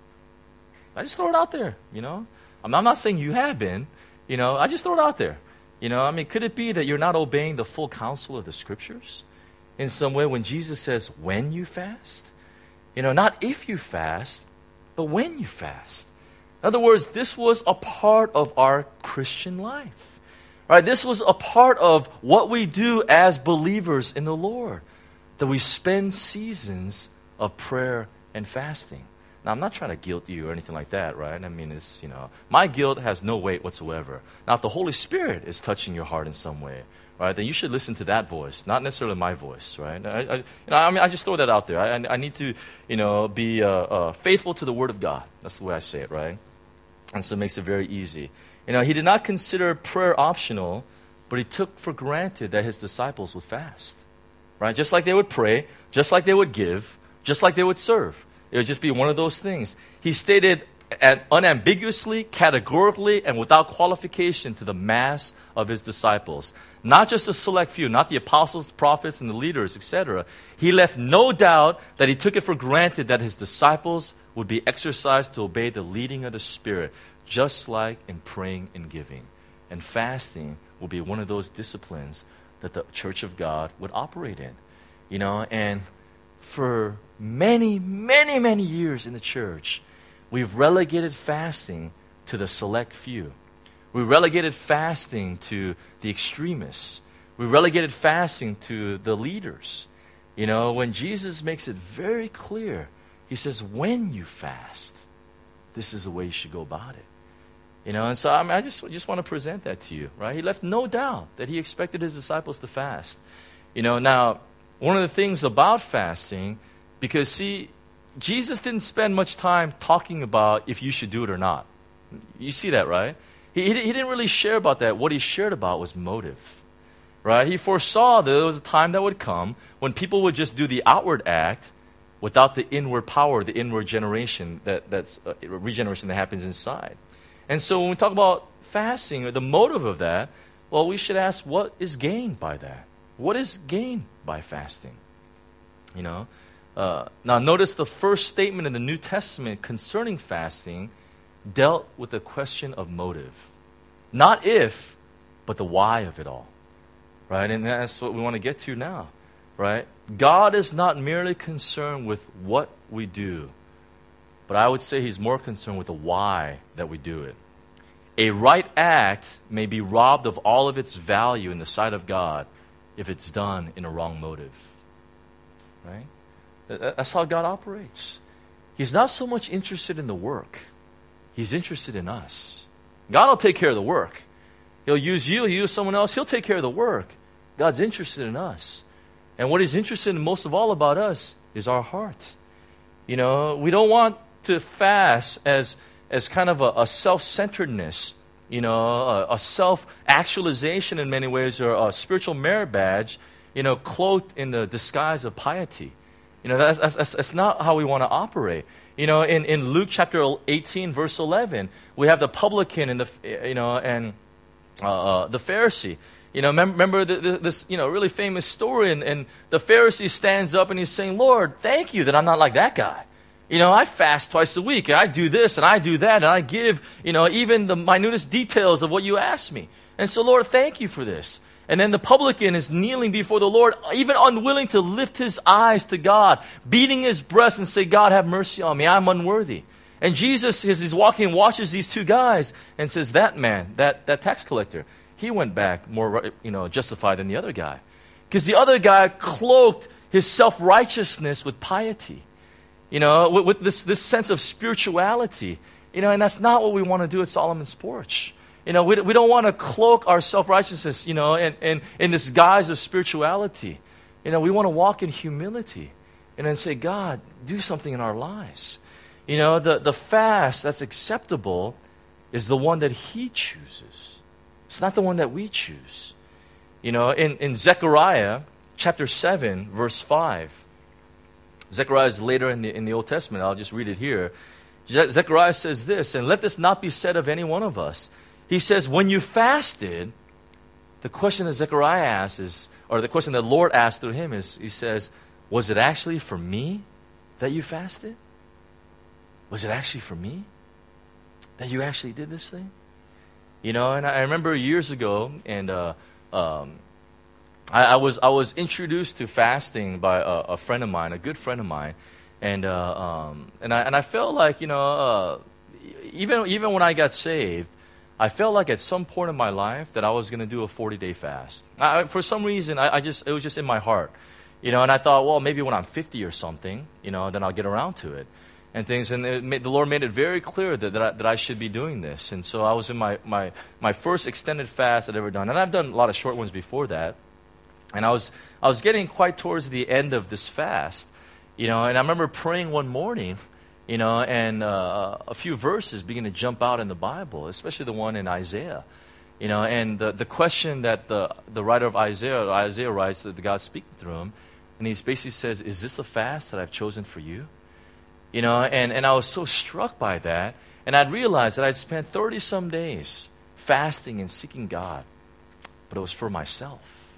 I just throw it out there, you know. I'm, I'm not saying you have been, you know, I just throw it out there. You know, I mean, could it be that you're not obeying the full counsel of the Scriptures in some way when Jesus says, when you fast? You know, not if you fast, but when you fast. In other words, this was a part of our Christian life. Right? This was a part of what we do as believers in the Lord, that we spend seasons of prayer and fasting. Now, I'm not trying to guilt you or anything like that, right? I mean, it's, you know, my guilt has no weight whatsoever. Now, if the Holy Spirit is touching your heart in some way, right, then you should listen to that voice, not necessarily my voice, right? I, I, you know, I mean, I just throw that out there. I, I need to, you know, be uh, uh, faithful to the Word of God. That's the way I say it, right? And so it makes it very easy. You know, he did not consider prayer optional, but he took for granted that his disciples would fast, right? Just like they would pray, just like they would give, just like they would serve. It would just be one of those things. He stated and unambiguously, categorically, and without qualification to the mass of his disciples. Not just a select few, not the apostles, the prophets, and the leaders, et cetera. He left no doubt that he took it for granted that his disciples would be exercised to obey the leading of the Spirit, just like in praying and giving. And fasting will be one of those disciplines that the Church of God would operate in. You know, and for many, many, many years in the church, we've relegated fasting to the select few. We relegated fasting to the extremists. We relegated fasting to the leaders. You know, when Jesus makes it very clear, he says, when you fast, this is the way you should go about it. You know, and so I, mean, I just, just want to present that to you, right? He left no doubt that he expected his disciples to fast. You know, now, one of the things about fasting, because see, Jesus didn't spend much time talking about if you should do it or not. You see that, right? He, he, he didn't really share about that. What he shared about was motive, right? He foresaw that there was a time that would come when people would just do the outward act without the inward power, the inward generation, that, that's uh, regeneration that happens inside. And so when we talk about fasting, or the motive of that, well, we should ask, what is gained by that? What is gained by fasting? You know? Uh, now, notice the first statement in the New Testament concerning fasting dealt with the question of motive. Not if, but the why of it all. Right? And that's what we want to get to now. Right? God is not merely concerned with what we do, but I would say he's more concerned with the why that we do it. A right act may be robbed of all of its value in the sight of God if it's done in a wrong motive. Right? That's how God operates. He's not so much interested in the work. He's interested in us. God will take care of the work. He'll use you, he'll use someone else. He'll take care of the work. God's interested in us. And what he's interested in most of all about us is our heart. You know, we don't want to fast as, as kind of a, a self-centeredness, you know, a, a self-actualization in many ways, or a spiritual merit badge, you know, cloaked in the disguise of piety. You know, that's, that's, that's not how we want to operate. You know, in, in Luke chapter eighteen, verse eleven, we have the publican and the, you know, and uh, uh, the Pharisee. You know, remember the, the, this, you know, really famous story, and, and the Pharisee stands up and he's saying, Lord, thank you that I'm not like that guy. You know, I fast twice a week, and I do this, and I do that, and I give, you know, even the minutest details of what you asked me. And so, Lord, thank you for this. And then the publican is kneeling before the Lord, even unwilling to lift his eyes to God, beating his breast and say, God, have mercy on me, I'm unworthy. And Jesus, as he's walking, watches these two guys and says, that man, that, that tax collector, he went back more, you know, justified than the other guy. Because the other guy cloaked his self-righteousness with piety. You know, with, with this, this sense of spirituality. You know, and that's not what we want to do at Solomon's Porch. You know, we, we don't want to cloak our self-righteousness, you know, in, in, in this guise of spirituality. You know, we want to walk in humility and then say, God, do something in our lives. You know, the, the fast that's acceptable is the one that he chooses. It's not the one that we choose. You know, in, in Zechariah chapter seven, verse five, Zechariah is later in the, in the Old Testament. I'll just read it here. Ze- Zechariah says this, and let this not be said of any one of us. He says, when you fasted, the question that Zechariah asks is, or the question that the Lord asked through him is, he says, was it actually for me that you fasted? Was it actually for me that you actually did this thing? You know, and I remember years ago, and uh, um, I, I was I was introduced to fasting by a, a friend of mine, a good friend of mine, and uh, um, and I and I felt like, you know, uh, even even when I got saved, I felt like at some point in my life that I was going to do a forty-day fast. I, for some reason, I, I just it was just in my heart, you know. And I thought, well, maybe when I'm fifty or something, you know, then I'll get around to it. And things, and it made, the Lord made it very clear that, that, I, that I should be doing this. And so I was in my, my, my first extended fast I'd ever done. And I've done a lot of short ones before that. And I was, I was getting quite towards the end of this fast, you know, and I remember praying one morning, you know, and uh, a few verses began to jump out in the Bible, especially the one in Isaiah. You know, and the, the question that the, the writer of Isaiah, Isaiah writes, that God speaking through him, and he basically says, is this a fast that I've chosen for you? You know, and, and I was so struck by that. And I'd realized that I'd spent thirty-some days fasting and seeking God. But it was for myself.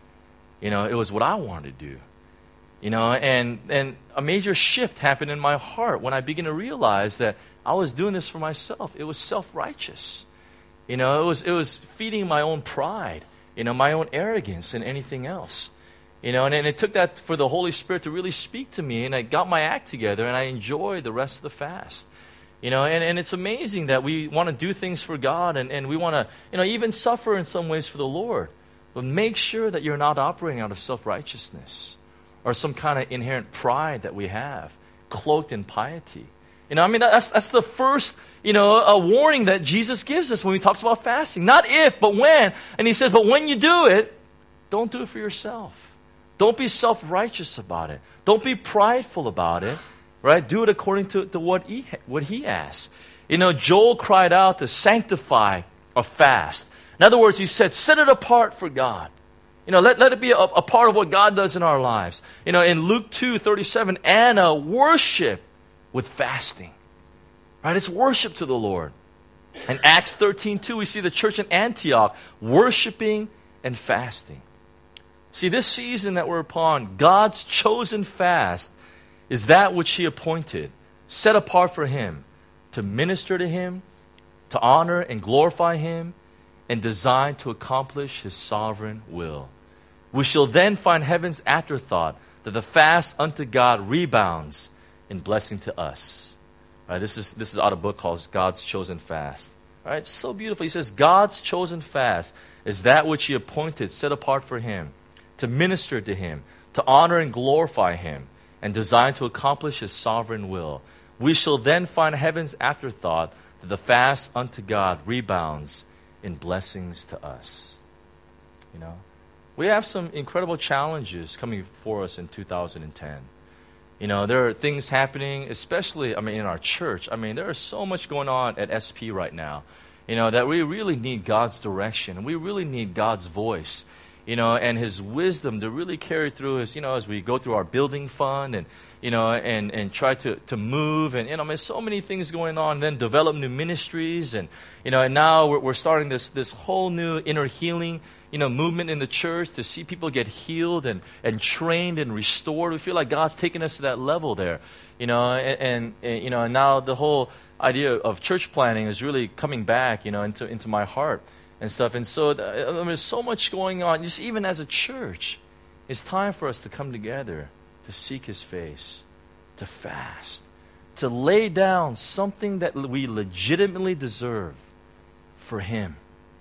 You know, it was what I wanted to do. You know, and, and a major shift happened in my heart when I began to realize that I was doing this for myself. It was self-righteous. You know, it was, it was feeding my own pride, you know, my own arrogance and anything else. You know, and, and it took that for the Holy Spirit to really speak to me, and I got my act together, and I enjoyed the rest of the fast. You know, and, and it's amazing that we want to do things for God, and, and we want to, you know, even suffer in some ways for the Lord. But make sure that you're not operating out of self-righteousness or some kind of inherent pride that we have, cloaked in piety. You know, I mean, that's, that's the first, you know, a warning that Jesus gives us when he talks about fasting. Not if, but when. And he says, but when you do it, don't do it for yourself. Don't be self-righteous about it. Don't be prideful about it, right? Do it according to, to what he what he asks. You know, Joel cried out to sanctify a fast. In other words, he said, set it apart for God. You know, let, let it be a, a part of what God does in our lives. You know, in Luke two thirty-seven, Anna worship with fasting. Right? It's worship to the Lord. In Acts thirteen two, we see the church in Antioch worshiping and fasting. See, this season that we're upon, God's chosen fast is that which he appointed, set apart for him, to minister to him, to honor and glorify him, and designed to accomplish his sovereign will. We shall then find heaven's afterthought that the fast unto God rebounds in blessing to us. All right, this is this is out of a book called God's Chosen Fast. All right, so beautiful. He says, God's chosen fast is that which he appointed, set apart for him, to minister to him, to honor and glorify him, and designed to accomplish his sovereign will. We shall then find heaven's afterthought that the fast unto God rebounds in blessings to us. You know, we have some incredible challenges coming for us in two thousand ten. You know, there are things happening, especially, I mean, in our church. I mean, there is so much going on at S P right now, you know, that we really need God's direction. We really need God's voice, you know, and his wisdom to really carry through us, you know, as we go through our building fund and, you know, and, and try to, to move. And, you know, there's so many things going on. Then develop new ministries. And, you know, and now we're, we're starting this, this whole new inner healing, you know, movement in the church to see people get healed and, and trained and restored. We feel like God's taken us to that level there, you know, and, and, and you know, and now the whole idea of church planning is really coming back, you know, into, into my heart and stuff. And so th- there's so much going on. Just even as a church, it's time for us to come together, to seek his face, to fast, to lay down something that we legitimately deserve for him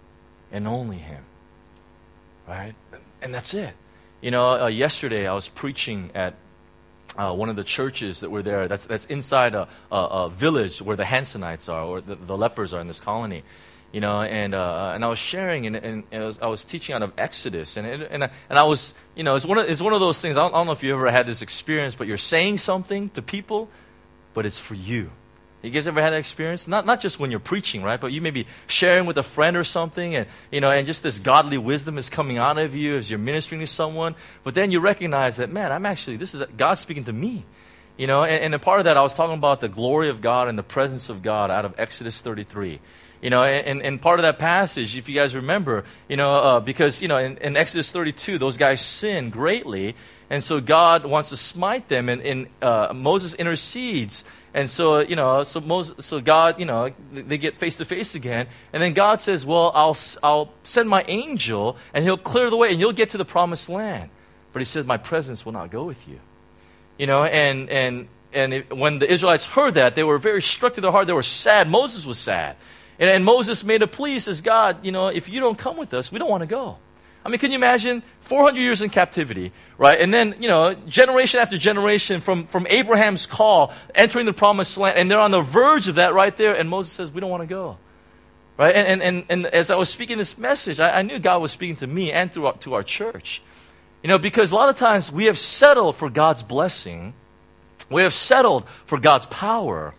and only him. Right? And that's it. You know, uh, yesterday I was preaching at uh, one of the churches that were there. That's that's inside a, a, a village where the Hansonites are, or the, the lepers are in this colony. You know, and uh, and I was sharing, and, and, and I, was, I was teaching out of Exodus, and it, and I, and I was, you know, it's one of it's one of those things. I don't, I don't know if you ever had this experience, but you're saying something to people, but it's for you. You guys ever had that experience? Not not just when you're preaching, right? But you may be sharing with a friend or something, and you know, and just this godly wisdom is coming out of you as you're ministering to someone. But then you recognize that, man, I'm actually this is God speaking to me, you know. And, and a part of that, I was talking about the glory of God and the presence of God out of Exodus thirty-three. You know, and, and part of that passage, if you guys remember, you know, uh, because you know, in, in Exodus thirty-two, those guys sinned greatly, and so God wants to smite them, and, and uh, Moses intercedes. And so, you know, so Moses, so God, you know, they get face to face again. And then God says, well, I'll, I'll send my angel and he'll clear the way and you'll get to the promised land. But he says, my presence will not go with you. You know, and, and, and it, when the Israelites heard that, they were very struck to their heart. They were sad. Moses was sad. And, and Moses made a plea. He says, God, you know, if you don't come with us, we don't want to go. I mean, can you imagine four hundred years in captivity, right? And then, you know, generation after generation from, from Abraham's call, entering the promised land, and they're on the verge of that right there, and Moses says, we don't want to go, right? And, and, and, and as I was speaking this message, I, I knew God was speaking to me and through our, to our church. You know, because a lot of times we have settled for God's blessing, we have settled for God's power,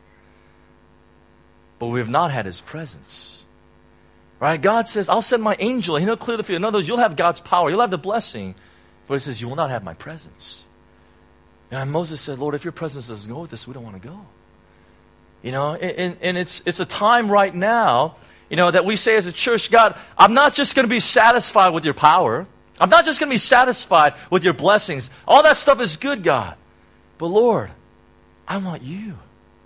but we have not had His presence. Right? God says, I'll send my angel, and he'll clear the field. In other words, you'll have God's power, you'll have the blessing, but he says, you will not have my presence. And Moses said, Lord, if your presence doesn't go with us, we don't want to go. You know, and, and it's, it's a time right now, you know, that we say as a church, God, I'm not just going to be satisfied with your power. I'm not just going to be satisfied with your blessings. All that stuff is good, God. But Lord, I want you.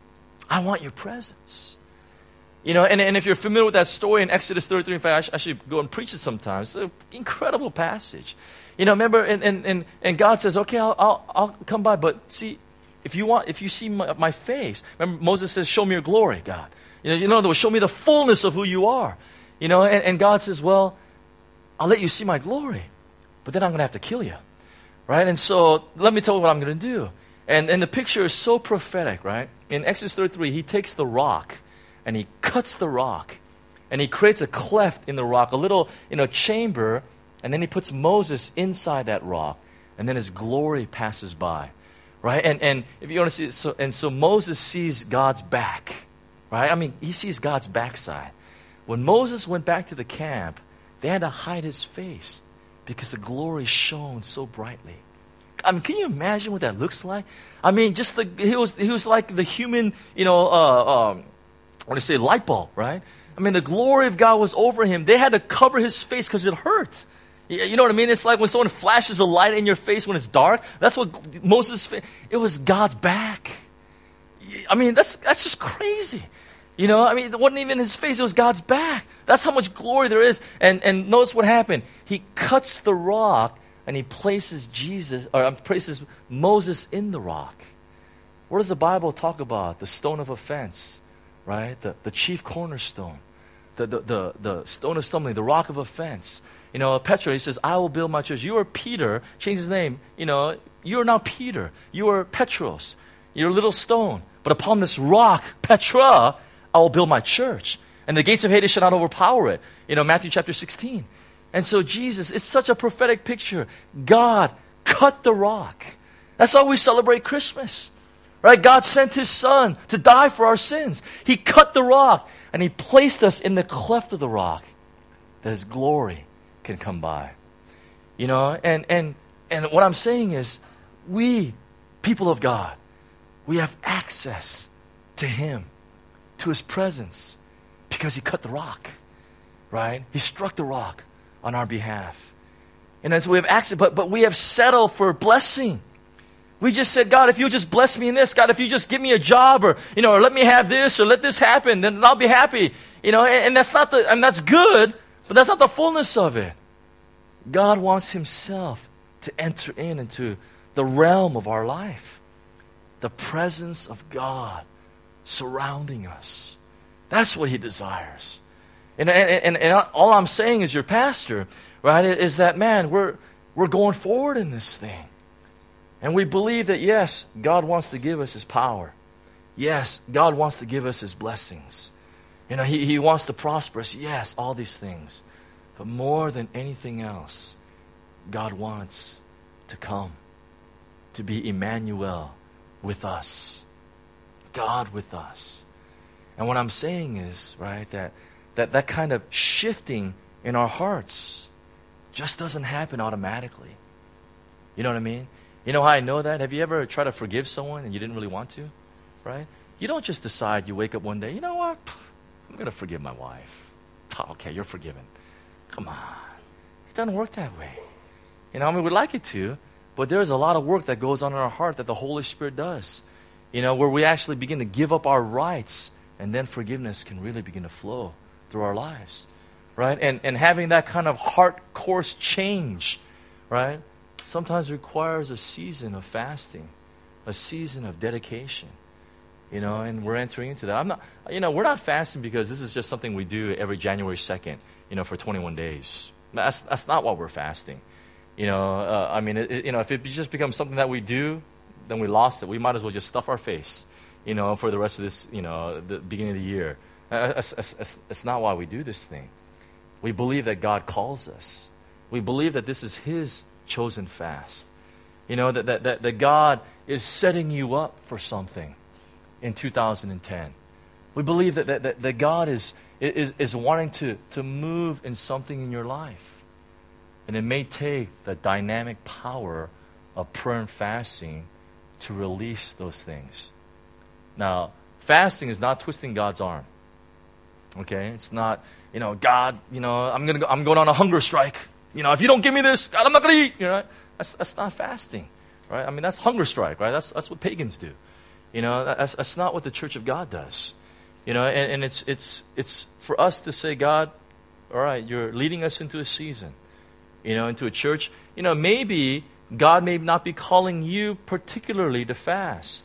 I want your presence. You know, and, and if you're familiar with that story in Exodus thirty-three, in fact, I, sh- I should go and preach it sometimes. It's an incredible passage. You know, remember, and, and, and, and God says, okay, I'll, I'll, I'll come by, but see, if you want, if you see my, my face, remember Moses says, show me your glory, God. You know, in other words, show me the fullness of who you are. You know, and, and God says, well, I'll let you see my glory, but then I'm going to have to kill you. Right? And so, let me tell you what I'm going to do. And, and the picture is so prophetic, right? In Exodus thirty-three, he takes the rock, and he cuts the rock, and he creates a cleft in the rock, a little, you know, chamber, and then he puts Moses inside that rock, and then his glory passes by, right? And and if you want to see it, so and so Moses sees God's back, right? I mean, he sees God's backside. When Moses went back to the camp, they had to hide his face because the glory shone so brightly. I mean, can you imagine what that looks like? I mean, just the he was he was like the human, you know. Uh, um, I want to say light bulb, right? I mean, the glory of God was over him. They had to cover his face because it hurt. You know what I mean? It's like when someone flashes a light in your face when it's dark. That's what Moses, it was God's back. I mean, that's that's just crazy. You know, I mean, it wasn't even his face, it was God's back. That's how much glory there is. And, and notice what happened. He cuts the rock and he places Jesus, or places Moses in the rock. What does the Bible talk about? The stone of offense. Right? The, the chief cornerstone, the, the, the, the stone of stumbling, the rock of offense. You know, Petra, he says, I will build my church. You are Peter, change his name. You know, you are now Peter. You are Petros. You're a little stone. But upon this rock, Petra, I will build my church. And the gates of Hades shall not overpower it. You know, Matthew chapter sixteen. And so Jesus, it's such a prophetic picture. God cut the rock. That's why we celebrate Christmas. Right? God sent His Son to die for our sins. He cut the rock and He placed us in the cleft of the rock that His glory can come by. You know, and, and, and what I'm saying is we, people of God, we have access to Him, to His presence, because He cut the rock. Right? He struck the rock on our behalf. And then so we have access, but, but we have settled for blessing. We just said, God, if you just bless me in this, God, if you just give me a job, or, you know, or let me have this, or let this happen, then I'll be happy. You know, and, and that's not the, and that's good, but that's not the fullness of it. God wants Himself to enter in into the realm of our life. The presence of God surrounding us. That's what He desires. And, and, and, and all I'm saying as your pastor, right, is that, man, we're, we're going forward in this thing. And we believe that, yes, God wants to give us His power. Yes, God wants to give us His blessings. You know, He, he wants to prosper us. Yes, all these things. But more than anything else, God wants to come, to be Emmanuel with us. God with us. And what I'm saying is, right, that that, that kind of shifting in our hearts just doesn't happen automatically. You know what I mean? You know how I know that? Have you ever tried to forgive someone and you didn't really want to? Right? You don't just decide, you wake up one day, you know what? I'm going to forgive my wife. Oh, okay, you're forgiven. Come on. It doesn't work that way. You know, I mean, we'd like it to, but there's a lot of work that goes on in our heart that the Holy Spirit does. You know, where we actually begin to give up our rights, and then forgiveness can really begin to flow through our lives, right? And and having that kind of heart course change, right, sometimes requires a season of fasting, a season of dedication, you know, and we're entering into that. I'm not, you know, we're not fasting because this is just something we do every January second, you know, for twenty-one days. That's that's not what we're fasting. You know, uh, I mean, it, it, you know, if it just becomes something that we do, then we lost it. We might as well just stuff our face, you know, for the rest of this, you know, the beginning of the year. It's, it's, it's not why we do this thing. We believe that God calls us. We believe that this is His chosen fast. You know, that, that, that, that God is setting you up for something in two thousand ten. We believe that, that, that, that God is, is, is wanting to, to move in something in your life. And it may take the dynamic power of prayer and fasting to release those things. Now, fasting is not twisting God's arm. Okay? It's not, you know, God, you know, I'm gonna go, I'm going on a hunger strike. You know, if you don't give me this, God, I'm not gonna eat. You know, that's that's not fasting, right? I mean, that's hunger strike, right? That's that's what pagans do. You know, that's that's not what the Church of God does. You know, and, and it's it's it's for us to say, God, all right, you're leading us into a season. You know, into a church. You know, maybe God may not be calling you particularly to fast.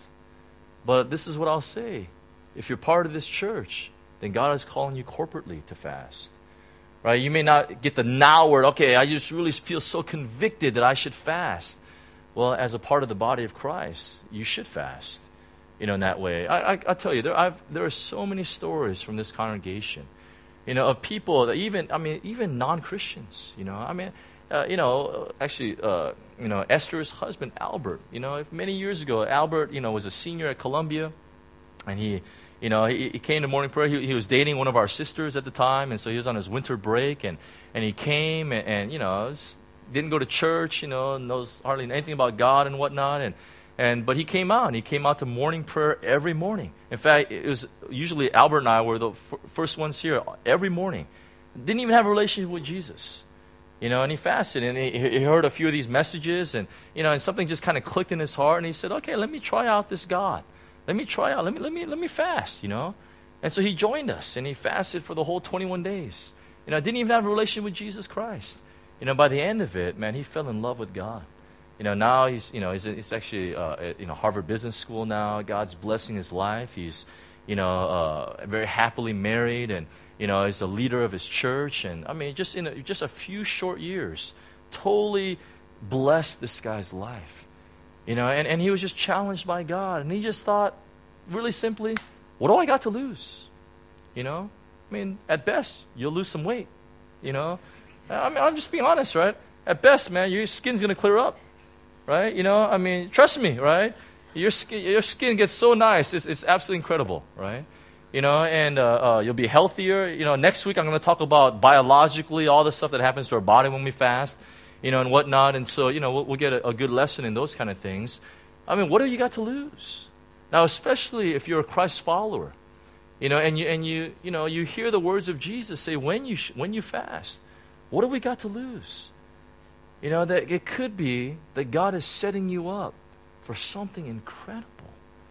But this is what I'll say. If you're part of this church, then God is calling you corporately to fast. Right? You may not get the now word, okay, I just really feel so convicted that I should fast. Well, as a part of the body of Christ, you should fast. You know, in that way. I, I, I'll tell you, there, I've, there are so many stories from this congregation. You know, of people that even, I mean, even non-Christians, you know. I mean, uh, you know, actually, uh, you know, Esther's husband, Albert, you know, if many years ago, Albert, you know, was a senior at Columbia, and he, you know, he, he came to morning prayer. He, he was dating one of our sisters at the time, and so he was on his winter break, and, and he came, and, and you know, was, didn't go to church, you know, knows hardly anything about God and whatnot, and And but he came out, and he came out to morning prayer every morning. In fact, it was usually Albert and I were the f- first ones here every morning. Didn't even have a relationship with Jesus, you know. And he fasted, and he, he heard a few of these messages, and you know, and something just kind of clicked in his heart, and he said, "Okay, let me try out this God. Let me try out. Let me let me let me fast," you know. And so he joined us, and he fasted for the whole twenty-one days. You know, didn't even have a relationship with Jesus Christ. You know, by the end of it, man, he fell in love with God. You know, now he's, you know, he's, he's actually, uh, at, you know, Harvard Business School now. God's blessing his life. He's, you know, uh, very happily married, and, you know, he's a leader of his church. And, I mean, just in a, just a few short years, totally blessed this guy's life. You know, and, and he was just challenged by God. And he just thought, really simply, what do I got to lose? You know? I mean, at best, you'll lose some weight. You know? I mean, I'm just being honest, right? At best, man, your skin's going to clear up. Right? You know, I mean, trust me, right? Your skin, your skin gets so nice. It's, it's absolutely incredible, right? You know, and uh, uh, you'll be healthier. You know, next week I'm going to talk about biologically all the stuff that happens to our body when we fast, you know, and whatnot. And so, you know, we'll, we'll get a, a good lesson in those kind of things. I mean, what do you got to lose? Now, especially if you're a Christ follower, you know, and you, and you, you know, you hear the words of Jesus say, when you, sh- when you fast, what do we got to lose? You know, that it could be that God is setting you up for something incredible.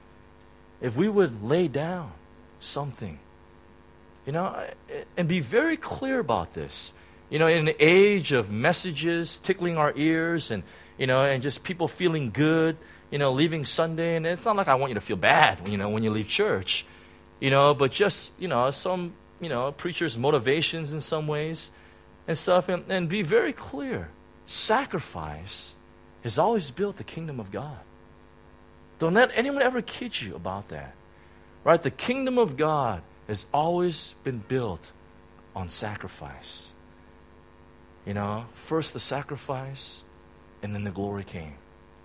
If we would lay down something, you know, and be very clear about this. You know, in an age of messages tickling our ears, and, you know, and just people feeling good, you know, leaving Sunday. And it's not like I want you to feel bad, you know, when you leave church, you know, but just, you know, some, you know, preachers' motivations in some ways and stuff. And, and be very clear. Sacrifice has always built the kingdom of God. Don't let anyone ever kid you about that. Right? The kingdom of God has always been built on sacrifice. You know, first the sacrifice, and then the glory came.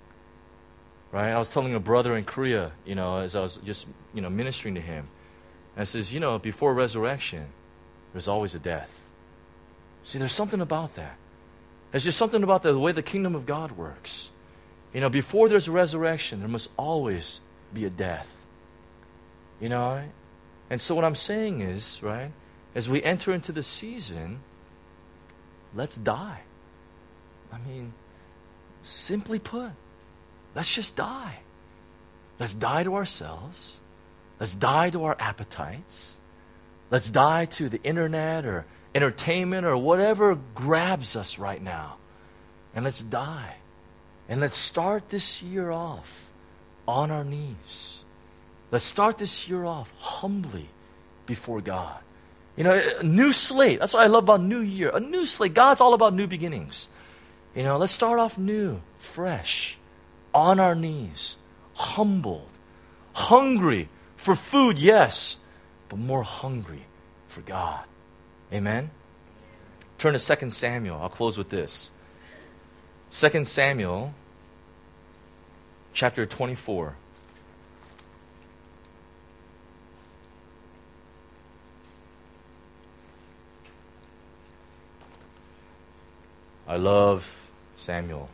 Right? I was telling a brother in Korea, you know, as I was just, you know, ministering to him. And I says, you know, before resurrection, there's always a death. See, there's something about that. There's just something about the way the kingdom of God works. You know, before there's a resurrection, there must always be a death. You know? And so what I'm saying is, right, as we enter into the season, let's die. I mean, simply put, let's just die. Let's die to ourselves. Let's die to our appetites. Let's die to the internet or entertainment or whatever grabs us right now. And let's die. And let's start this year off on our knees. Let's start this year off humbly before God. You know, a new slate. That's what I love about New Year. A new slate. God's all about new beginnings. You know, let's start off new, fresh, on our knees, humbled, hungry for food, yes, but more hungry for God. Amen? Turn to Second Samuel. I'll close with this. Second Samuel, chapter twenty-four. I love Samuel.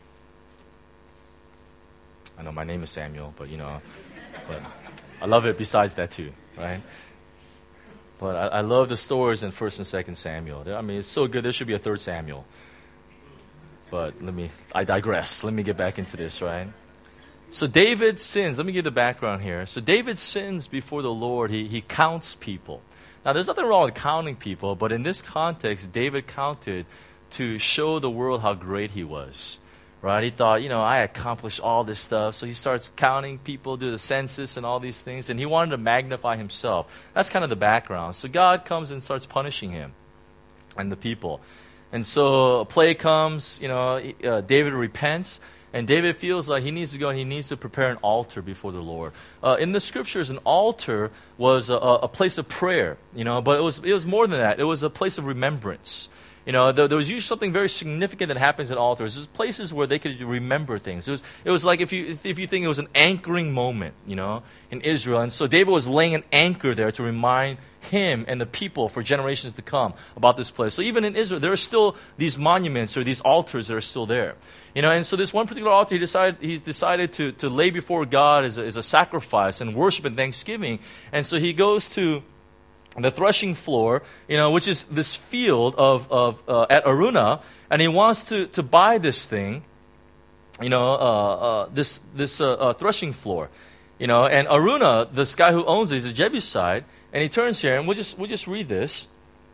I know my name is Samuel, but you know, but I love it besides that too, right? But I, I love the stories in First and Second Samuel. I mean, it's so good. There should be a third Samuel. But let me, I digress. Let me get back into this, right? So David sins. Let me give the background here. So David sins before the Lord. He, he counts people. Now, there's nothing wrong with counting people, but in this context, David counted to show the world how great he was, right? He thought, you know, I accomplished all this stuff. So he starts counting people, do the census and all these things, and he wanted to magnify himself. That's kind of the background. So God comes and starts punishing him and the people. And so a plague comes, you know, uh, David repents, and David feels like he needs to go and he needs to prepare an altar before the Lord. Uh, in the scriptures, an altar was a, a place of prayer, you know, but it was, it was more than that. It was a place of remembrance. You know, there, there was usually something very significant that happens at altars. There's places where they could remember things. It was, it was like if you, if, if you think it was an anchoring moment, you know, in Israel. And so David was laying an anchor there to remind him and the people for generations to come about this place. So even in Israel, there are still these monuments or these altars that are still there. You know, and so this one particular altar, he decided, he decided to, to lay before God as a, as a sacrifice and worship and thanksgiving. And so he goes to the threshing floor, you know, which is this field of, of uh, at Aruna, and he wants to, to buy this thing, you know, uh, uh, this this uh, uh, threshing floor, you know, and Aruna, this guy who owns it, is a Jebusite, and he turns here, and we'll just we'll just read this.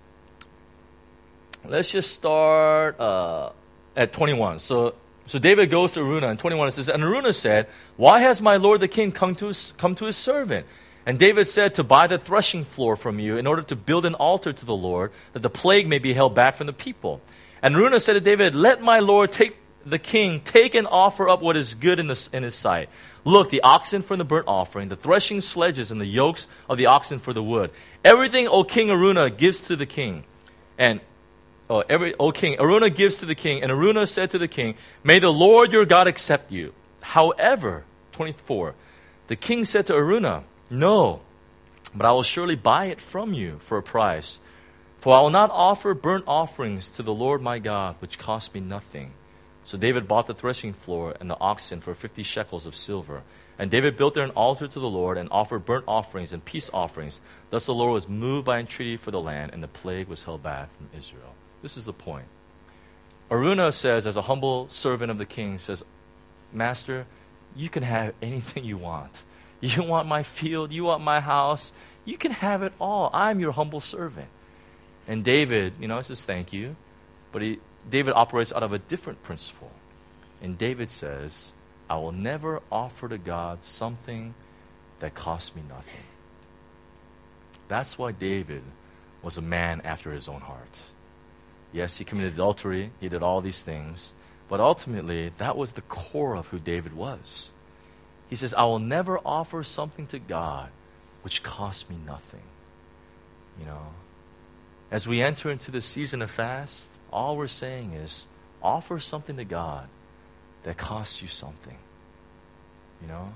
Let's just start uh, at twenty-one. So so David goes to Aruna, and twenty-one it says, and Aruna said, "Why has my lord the king come to his come to his servant?" And David said, to buy the threshing floor from you in order to build an altar to the Lord, that the plague may be held back from the people. And Araunah said to David, let my lord take the king, take and offer up what is good in, the, in his sight. Look, the oxen for the burnt offering, the threshing sledges, and the yokes of the oxen for the wood. Everything, O King Araunah, gives to the king. And, oh, every, O King, Araunah gives to the king. And Araunah said to the king, may the Lord your God accept you. However, twenty-four, the king said to Araunah, no, but I will surely buy it from you for a price. For I will not offer burnt offerings to the Lord my God, which cost me nothing. So David bought the threshing floor and the oxen for fifty shekels of silver. And David built there an altar to the Lord and offered burnt offerings and peace offerings. Thus the Lord was moved by entreaty for the land, and the plague was held back from Israel. This is the point. Araunah says, as a humble servant of the king, says, Master, you can have anything you want. You want my field, you want my house, you can have it all. I'm your humble servant. And David, you know, says thank you. But he, David operates out of a different principle. And David says, I will never offer to God something that costs me nothing. That's why David was a man after his own heart. Yes, he committed adultery, he did all these things, but ultimately, that was the core of who David was. He says, I will never offer something to God which costs me nothing. You know, as we enter into the season of fast, all we're saying is, offer something to God that costs you something. You know?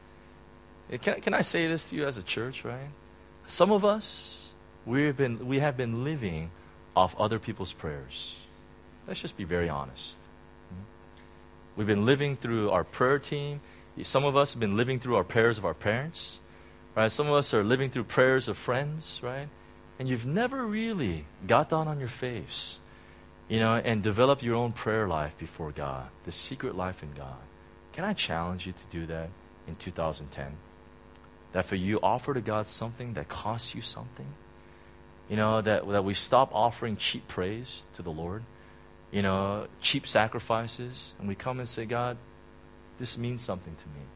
Can, can I say this to you as a church, right? Some of us, we've been, we have been living off other people's prayers. Let's just be very honest. We've been living through our prayer team. Some of us have been living through our prayers of our parents, right? Some of us are living through prayers of friends, right? And you've never really got down on your face, you know, and developed your own prayer life before God, the secret life in God. Can I challenge you to do that in two thousand ten. That for you, offer to God something that costs you something. You know, that, that we stop offering cheap praise to the Lord, you know, cheap sacrifices, and we come and say, God, this means something to me.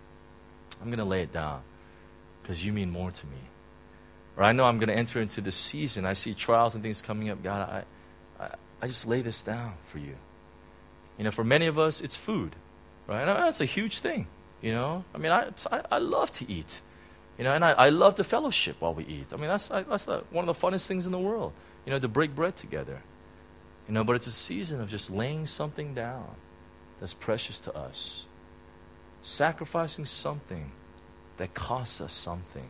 I'm going to lay it down because you mean more to me. Or I know I'm going to enter into this season. I see trials and things coming up. God, I, I, I just lay this down for you. You know, for many of us, it's food, right? And that's a huge thing, you know. I mean, I, I, I love to eat. You know, and I, I love the fellowship while we eat. I mean, that's I, that's the, one of the funnest things in the world, you know, to break bread together. You know, but it's a season of just laying something down that's precious to us. Sacrificing something that costs us something.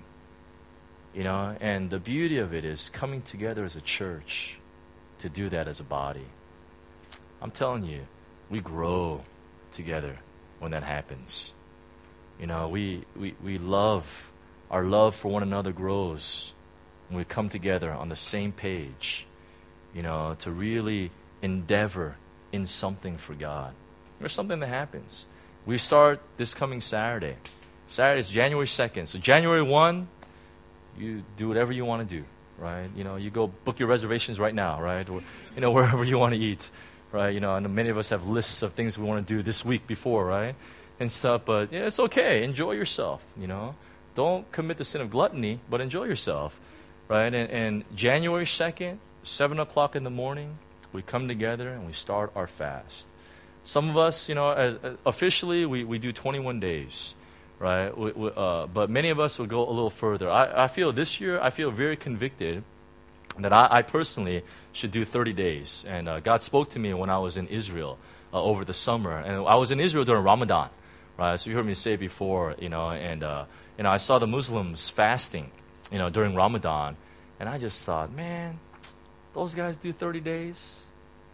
You know, and the beauty of it is coming together as a church to do that as a body. I'm telling you, we grow together when that happens. You know, we, we, we love... Our love for one another grows when we come together on the same page, you know, to really endeavor in something for God. There's something that happens. We start this coming Saturday. Saturday is January second. So January first, you do whatever you want to do, right? You know, you go book your reservations right now, right? Or, you know, wherever you want to eat, right? You know, and many of us have lists of things we want to do this week before, right? And stuff, but yeah, it's okay. Enjoy yourself, you know. Don't commit the sin of gluttony, but enjoy yourself, right? And, and January second, seven o'clock in the morning, we come together and we start our fast. Some of us, you know, as, as officially, we, we do twenty-one days, right? We, we, uh, but many of us will go a little further. I, I feel this year, I feel very convicted that I, I personally should do thirty days. And uh, God spoke to me when I was in Israel uh, over the summer. And I was in Israel during Ramadan, right? So you heard me say before, you know, and... Uh, You know, I saw the Muslims fasting, you know, during Ramadan. And I just thought, man, those guys do thirty days.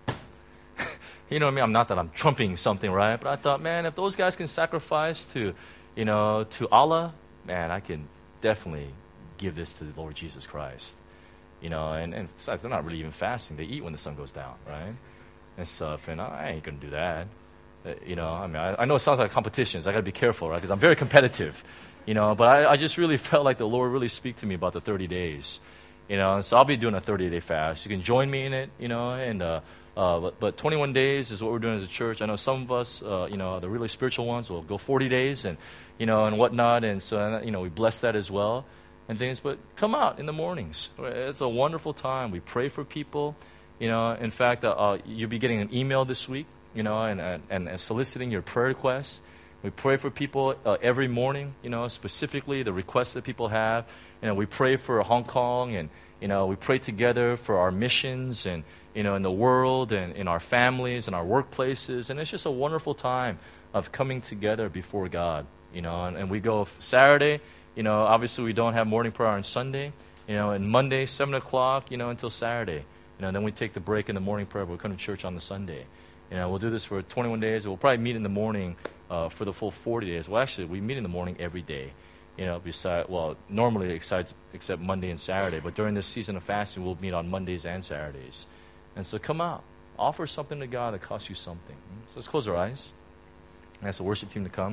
You know what I mean? I'm not that I'm trumping something, right? But I thought, man, if those guys can sacrifice to, you know, to Allah, man, I can definitely give this to the Lord Jesus Christ. You know, and, and besides, they're not really even fasting. They eat when the sun goes down, right? And stuff. And I ain't going to do that. Uh, you know, I mean, I, I know it sounds like competitions. I got to be careful, right? Because I'm very competitive. You know, but I, I just really felt like the Lord really speak to me about the thirty days. You know, and so I'll be doing a thirty-day fast. You can join me in it, you know, and uh, uh, but, but twenty-one days is what we're doing as a church. I know some of us, uh, you know, the really spiritual ones will go forty days and, you know, and whatnot. And so, you know, we bless that as well and things. But come out in the mornings. It's a wonderful time. We pray for people. You know, in fact, uh, uh, you'll be getting an email this week, you know, and, and, and soliciting your prayer requests. We pray for people uh, every morning, you know, specifically the requests that people have. You know, we pray for Hong Kong, and, you know, we pray together for our missions and, you know, in the world and in our families and our workplaces. And it's just a wonderful time of coming together before God, you know. And, and we go Saturday, you know, obviously we don't have morning prayer on Sunday, you know, and Monday, seven o'clock, you know, until Saturday. You know, and then we take the break in the morning prayer, but we come to church on the Sunday. You know, we'll do this for twenty-one days. We'll probably meet in the morning uh, for the full forty days. Well, actually, we meet in the morning every day. You know, beside well, normally except except Monday and Saturday. But during this season of fasting, we'll meet on Mondays and Saturdays. And so, come out, offer something to God that costs you something. So let's close our eyes. Ask the worship team to come.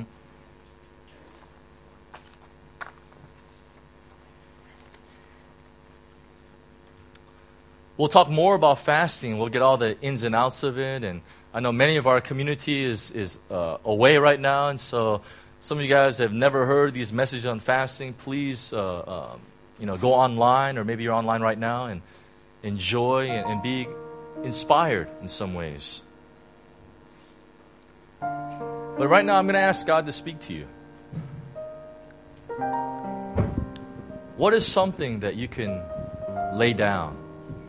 We'll talk more about fasting. We'll get all the ins and outs of it. And I know many of our community is, is uh, away right now. And so some of you guys have never heard these messages on fasting. Please, uh, uh, you know, go online, or maybe you're online right now, and enjoy and, and be inspired in some ways. But right now I'm going to ask God to speak to you. What is something that you can lay down?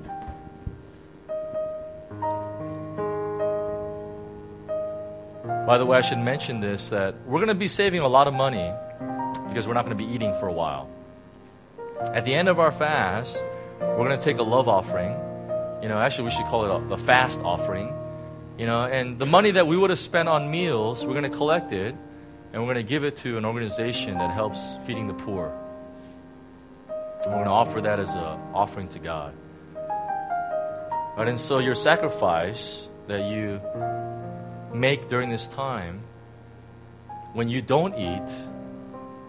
By the way, I should mention this, that we're going to be saving a lot of money because we're not going to be eating for a while. At the end of our fast, we're going to take a love offering. You know, actually we should call it a, a fast offering. You know, and the money that we would have spent on meals, we're going to collect it, and we're going to give it to an organization that helps feeding the poor. And we're going to offer that as an offering to God. Right, and so your sacrifice that you make during this time, when you don't eat,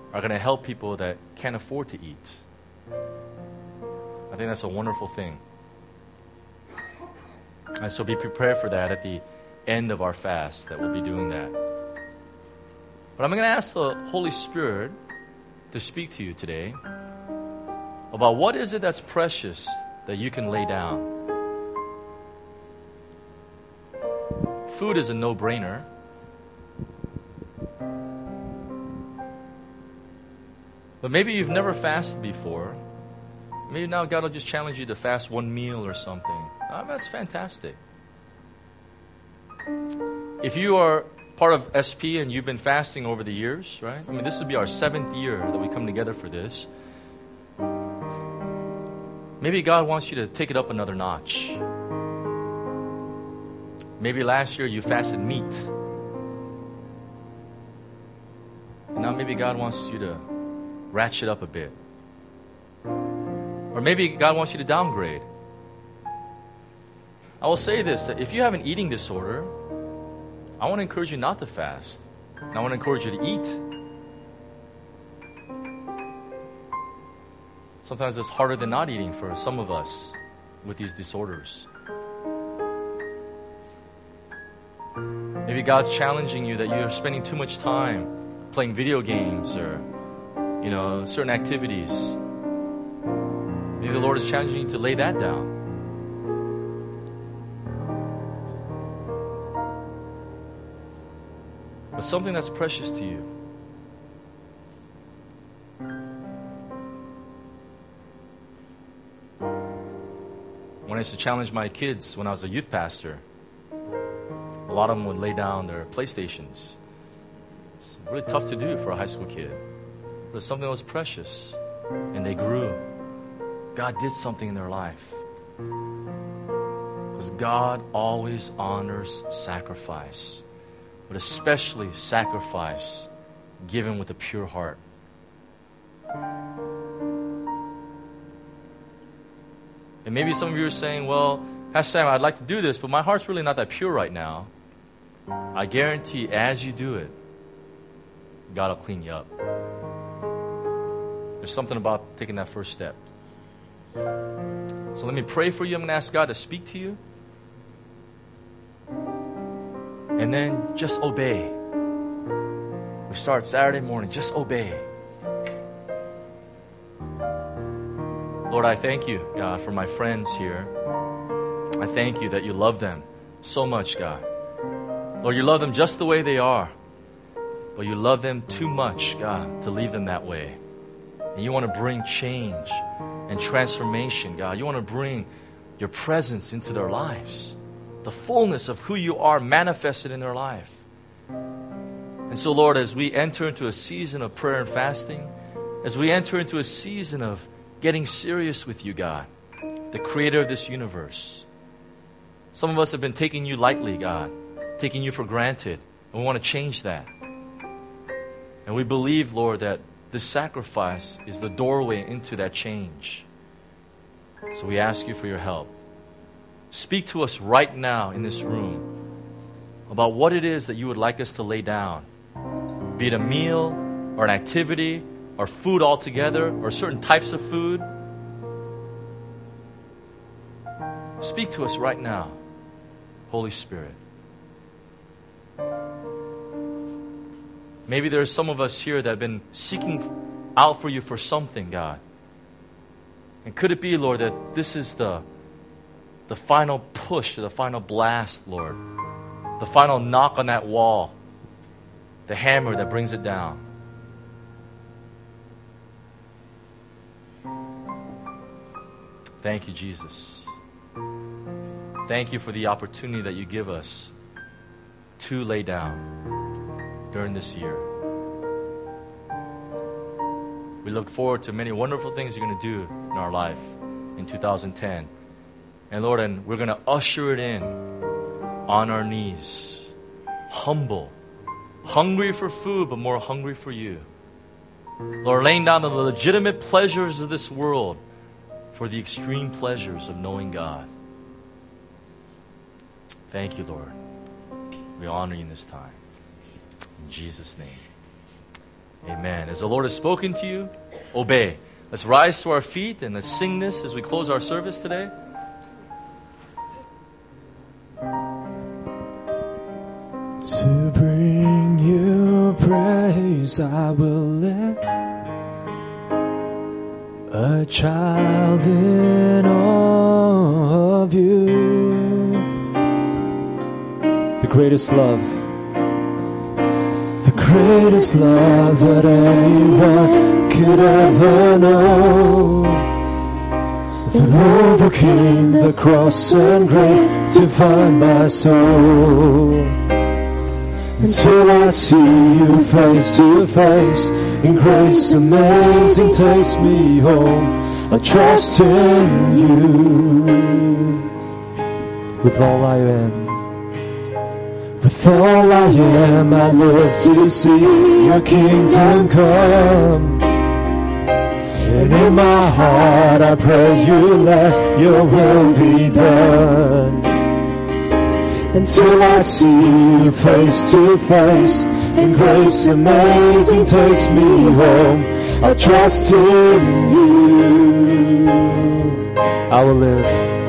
are going to help people that can't afford to eat. I think that's a wonderful thing. And so be prepared for that at the end of our fast, that we'll be doing that. But I'm going to ask the Holy Spirit to speak to you today about what is it that's precious that you can lay down. Food is a no-brainer. But maybe you've never fasted before. Maybe now God will just challenge you to fast one meal or something. Oh, that's fantastic. If you are part of S P and you've been fasting over the years, right? I mean, this would be our seventh year that we come together for this. Maybe God wants you to take it up another notch. Maybe last year you fasted meat. And now maybe God wants you to ratchet up a bit. Or maybe God wants you to downgrade. I will say this, that if you have an eating disorder, I want to encourage you not to fast. And I want to encourage you to eat. Sometimes it's harder than not eating for some of us with these disorders. Maybe God's challenging you that you're spending too much time playing video games or, you know, certain activities. Maybe the Lord is challenging you to lay that down. But something that's precious to you. When I used to challenge my kids when I was a youth pastor, a lot of them would lay down their PlayStations. It's really tough to do for a high school kid. But it's something that was precious. And they grew. God did something in their life. Because God always honors sacrifice. But especially sacrifice given with a pure heart. And maybe some of you are saying, well, Pastor Sam, I'd like to do this, but my heart's really not that pure right now. I guarantee as you do it, God will clean you up. There's something about taking that first step. So let me pray for you. I'm going to ask God to speak to you. And then just obey. We start Saturday morning. Just obey. Lord, I thank you, God, for my friends here. I thank you that you love them so much, God. Lord, you love them just the way they are. But you love them too much, God, to leave them that way. And you want to bring change and transformation, God. You want to bring your presence into their lives. The fullness of who you are manifested in their life. And so, Lord, as we enter into a season of prayer and fasting, as we enter into a season of getting serious with you, God, the creator of this universe. Some of us have been taking you lightly, God, taking you for granted, and we want to change that. And we believe, Lord, that this sacrifice is the doorway into that change. So we ask you for your help. Speak to us right now in this room about what it is that you would like us to lay down, be it a meal or an activity or food altogether, or certain types of food. Speak to us right now, Holy Spirit. Maybe there are some of us here that have been seeking out for you for something, God. And could it be, Lord, that this is the, the final push, the final blast, Lord, the final knock on that wall, the hammer that brings it down. Thank you, Jesus. Thank you for the opportunity that you give us to lay down during this year. We look forward to many wonderful things you're going to do in our life in two thousand ten. And Lord, and we're going to usher it in on our knees, humble, hungry for food, but more hungry for you. Lord, laying down the legitimate pleasures of this world for the extreme pleasures of knowing God. Thank you, Lord. We honor you in this time. In Jesus' name, Amen. As the Lord has spoken to you, obey. Let's rise to our feet and let's sing this as we close our service today.
To bring you praise, I will live, a child in awe of you. The greatest love, the greatest love that anyone could ever know, that overcame the cross and grave to find my soul. Until I see you face to face, in grace amazing takes me home. I trust in you with all I am. With all I am, I live to see your kingdom come. And in my heart, I pray you let your will be done. Until I see you face to face, and grace amazing takes me home. I trust in you. I will live.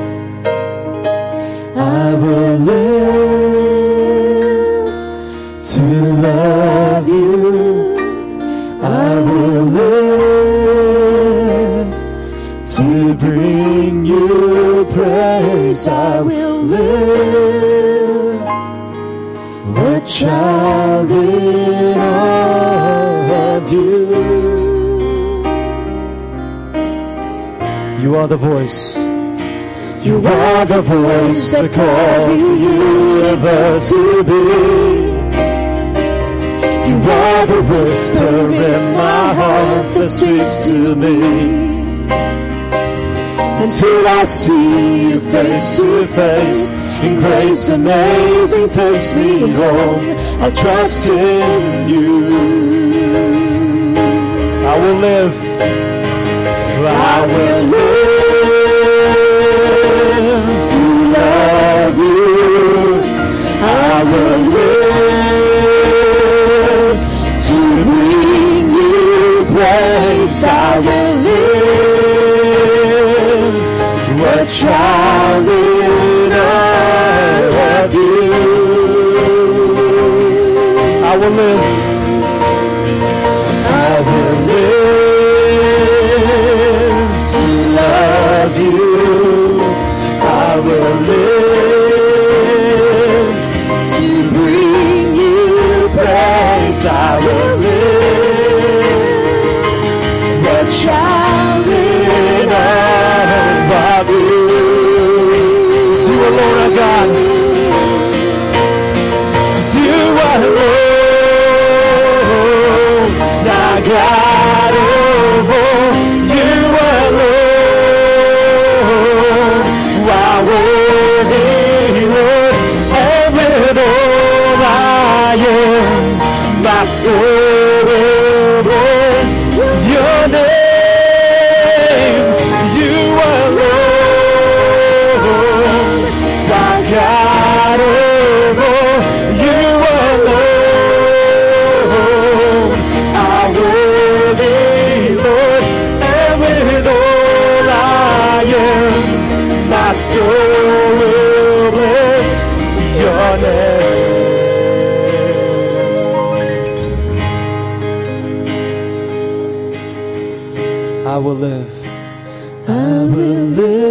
I will live to love you. I will live to bring you praise. I will live, a child in awe of you. You are the voice. You are the voice that calls the universe to be. You are the whisper in my heart that speaks to me. Until I see you face to face, in grace amazing takes me home. I trust in you. I will live. I will live to love you. I will live to bring you praise. I will live, a child in awe of you. I will live. I will live to love you. I will live to bring you praise. I will live, a child in awe of you. You alone are God. 'Cause you alone are God. Oh, you alone are worthy, Lord. And with all I am, my soul will bless your name. You alone, my God, oh, you alone are worthy, Lord. And with all I am, my soul will bless your name. I will live. I will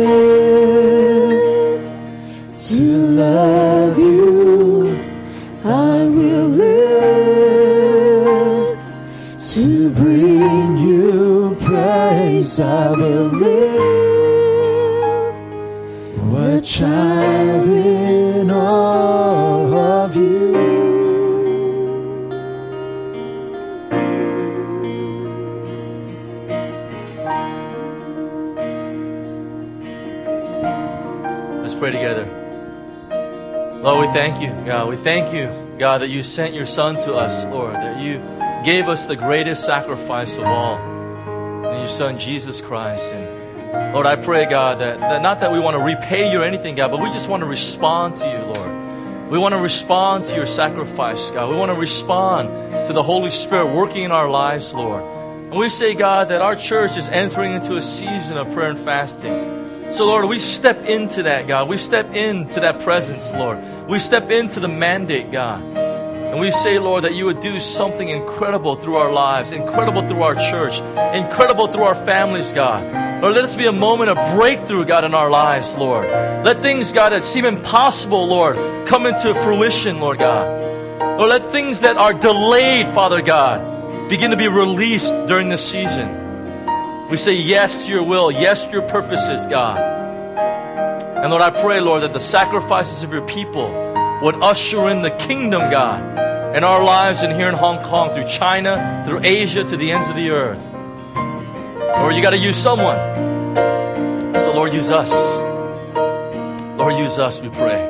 live to love you. I will live to bring you praise. I will live, a child in awe of you.
Let's pray together. Lord, we thank you, God. We thank you, God, that you sent your Son to us, Lord, that you gave us the greatest sacrifice of all in your Son, Jesus Christ. And Lord, I pray, God, that, that not that we want to repay you or anything, God, but we just want to respond to you, Lord. We want to respond to your sacrifice, God. We want to respond to the Holy Spirit working in our lives, Lord. And we say, God, that our church is entering into a season of prayer and fasting. So, Lord, we step into that, God. We step into that presence, Lord. We step into the mandate, God. And we say, Lord, that you would do something incredible through our lives, incredible through our church, incredible through our families, God. Lord, let us be a moment of breakthrough, God, in our lives, Lord. Let things, God, that seem impossible, Lord, come into fruition, Lord God. Lord, let things that are delayed, Father God, begin to be released during this season. We say yes to your will, yes to your purposes, God. And Lord, I pray, Lord, that the sacrifices of your people would usher in the kingdom, God, in our lives and here in Hong Kong, through China, through Asia, to the ends of the earth. Lord, you got to use someone. So, Lord, use us. Lord, use us, we pray.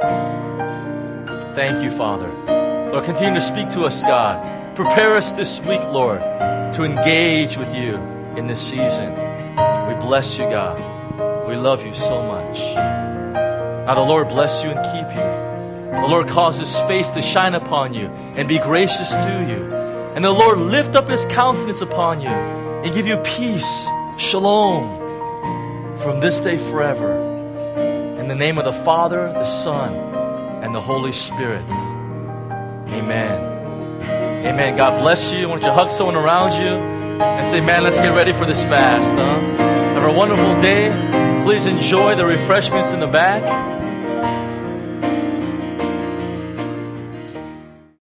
Thank you, Father. Lord, continue to speak to us, God. Prepare us this week, Lord, to engage with you in this season. We bless you, God. We love you so much. Now the Lord bless you and keep you. The Lord cause His face to shine upon you and be gracious to you. And the Lord lift up His countenance upon you and give you peace, shalom, from this day forever. In the name of the Father, the Son, and the Holy Spirit. Amen. Amen. God bless you. I want you to hug someone around you and say, man, let's get ready for this fast. Huh? Have a wonderful day. Please enjoy the refreshments in the back.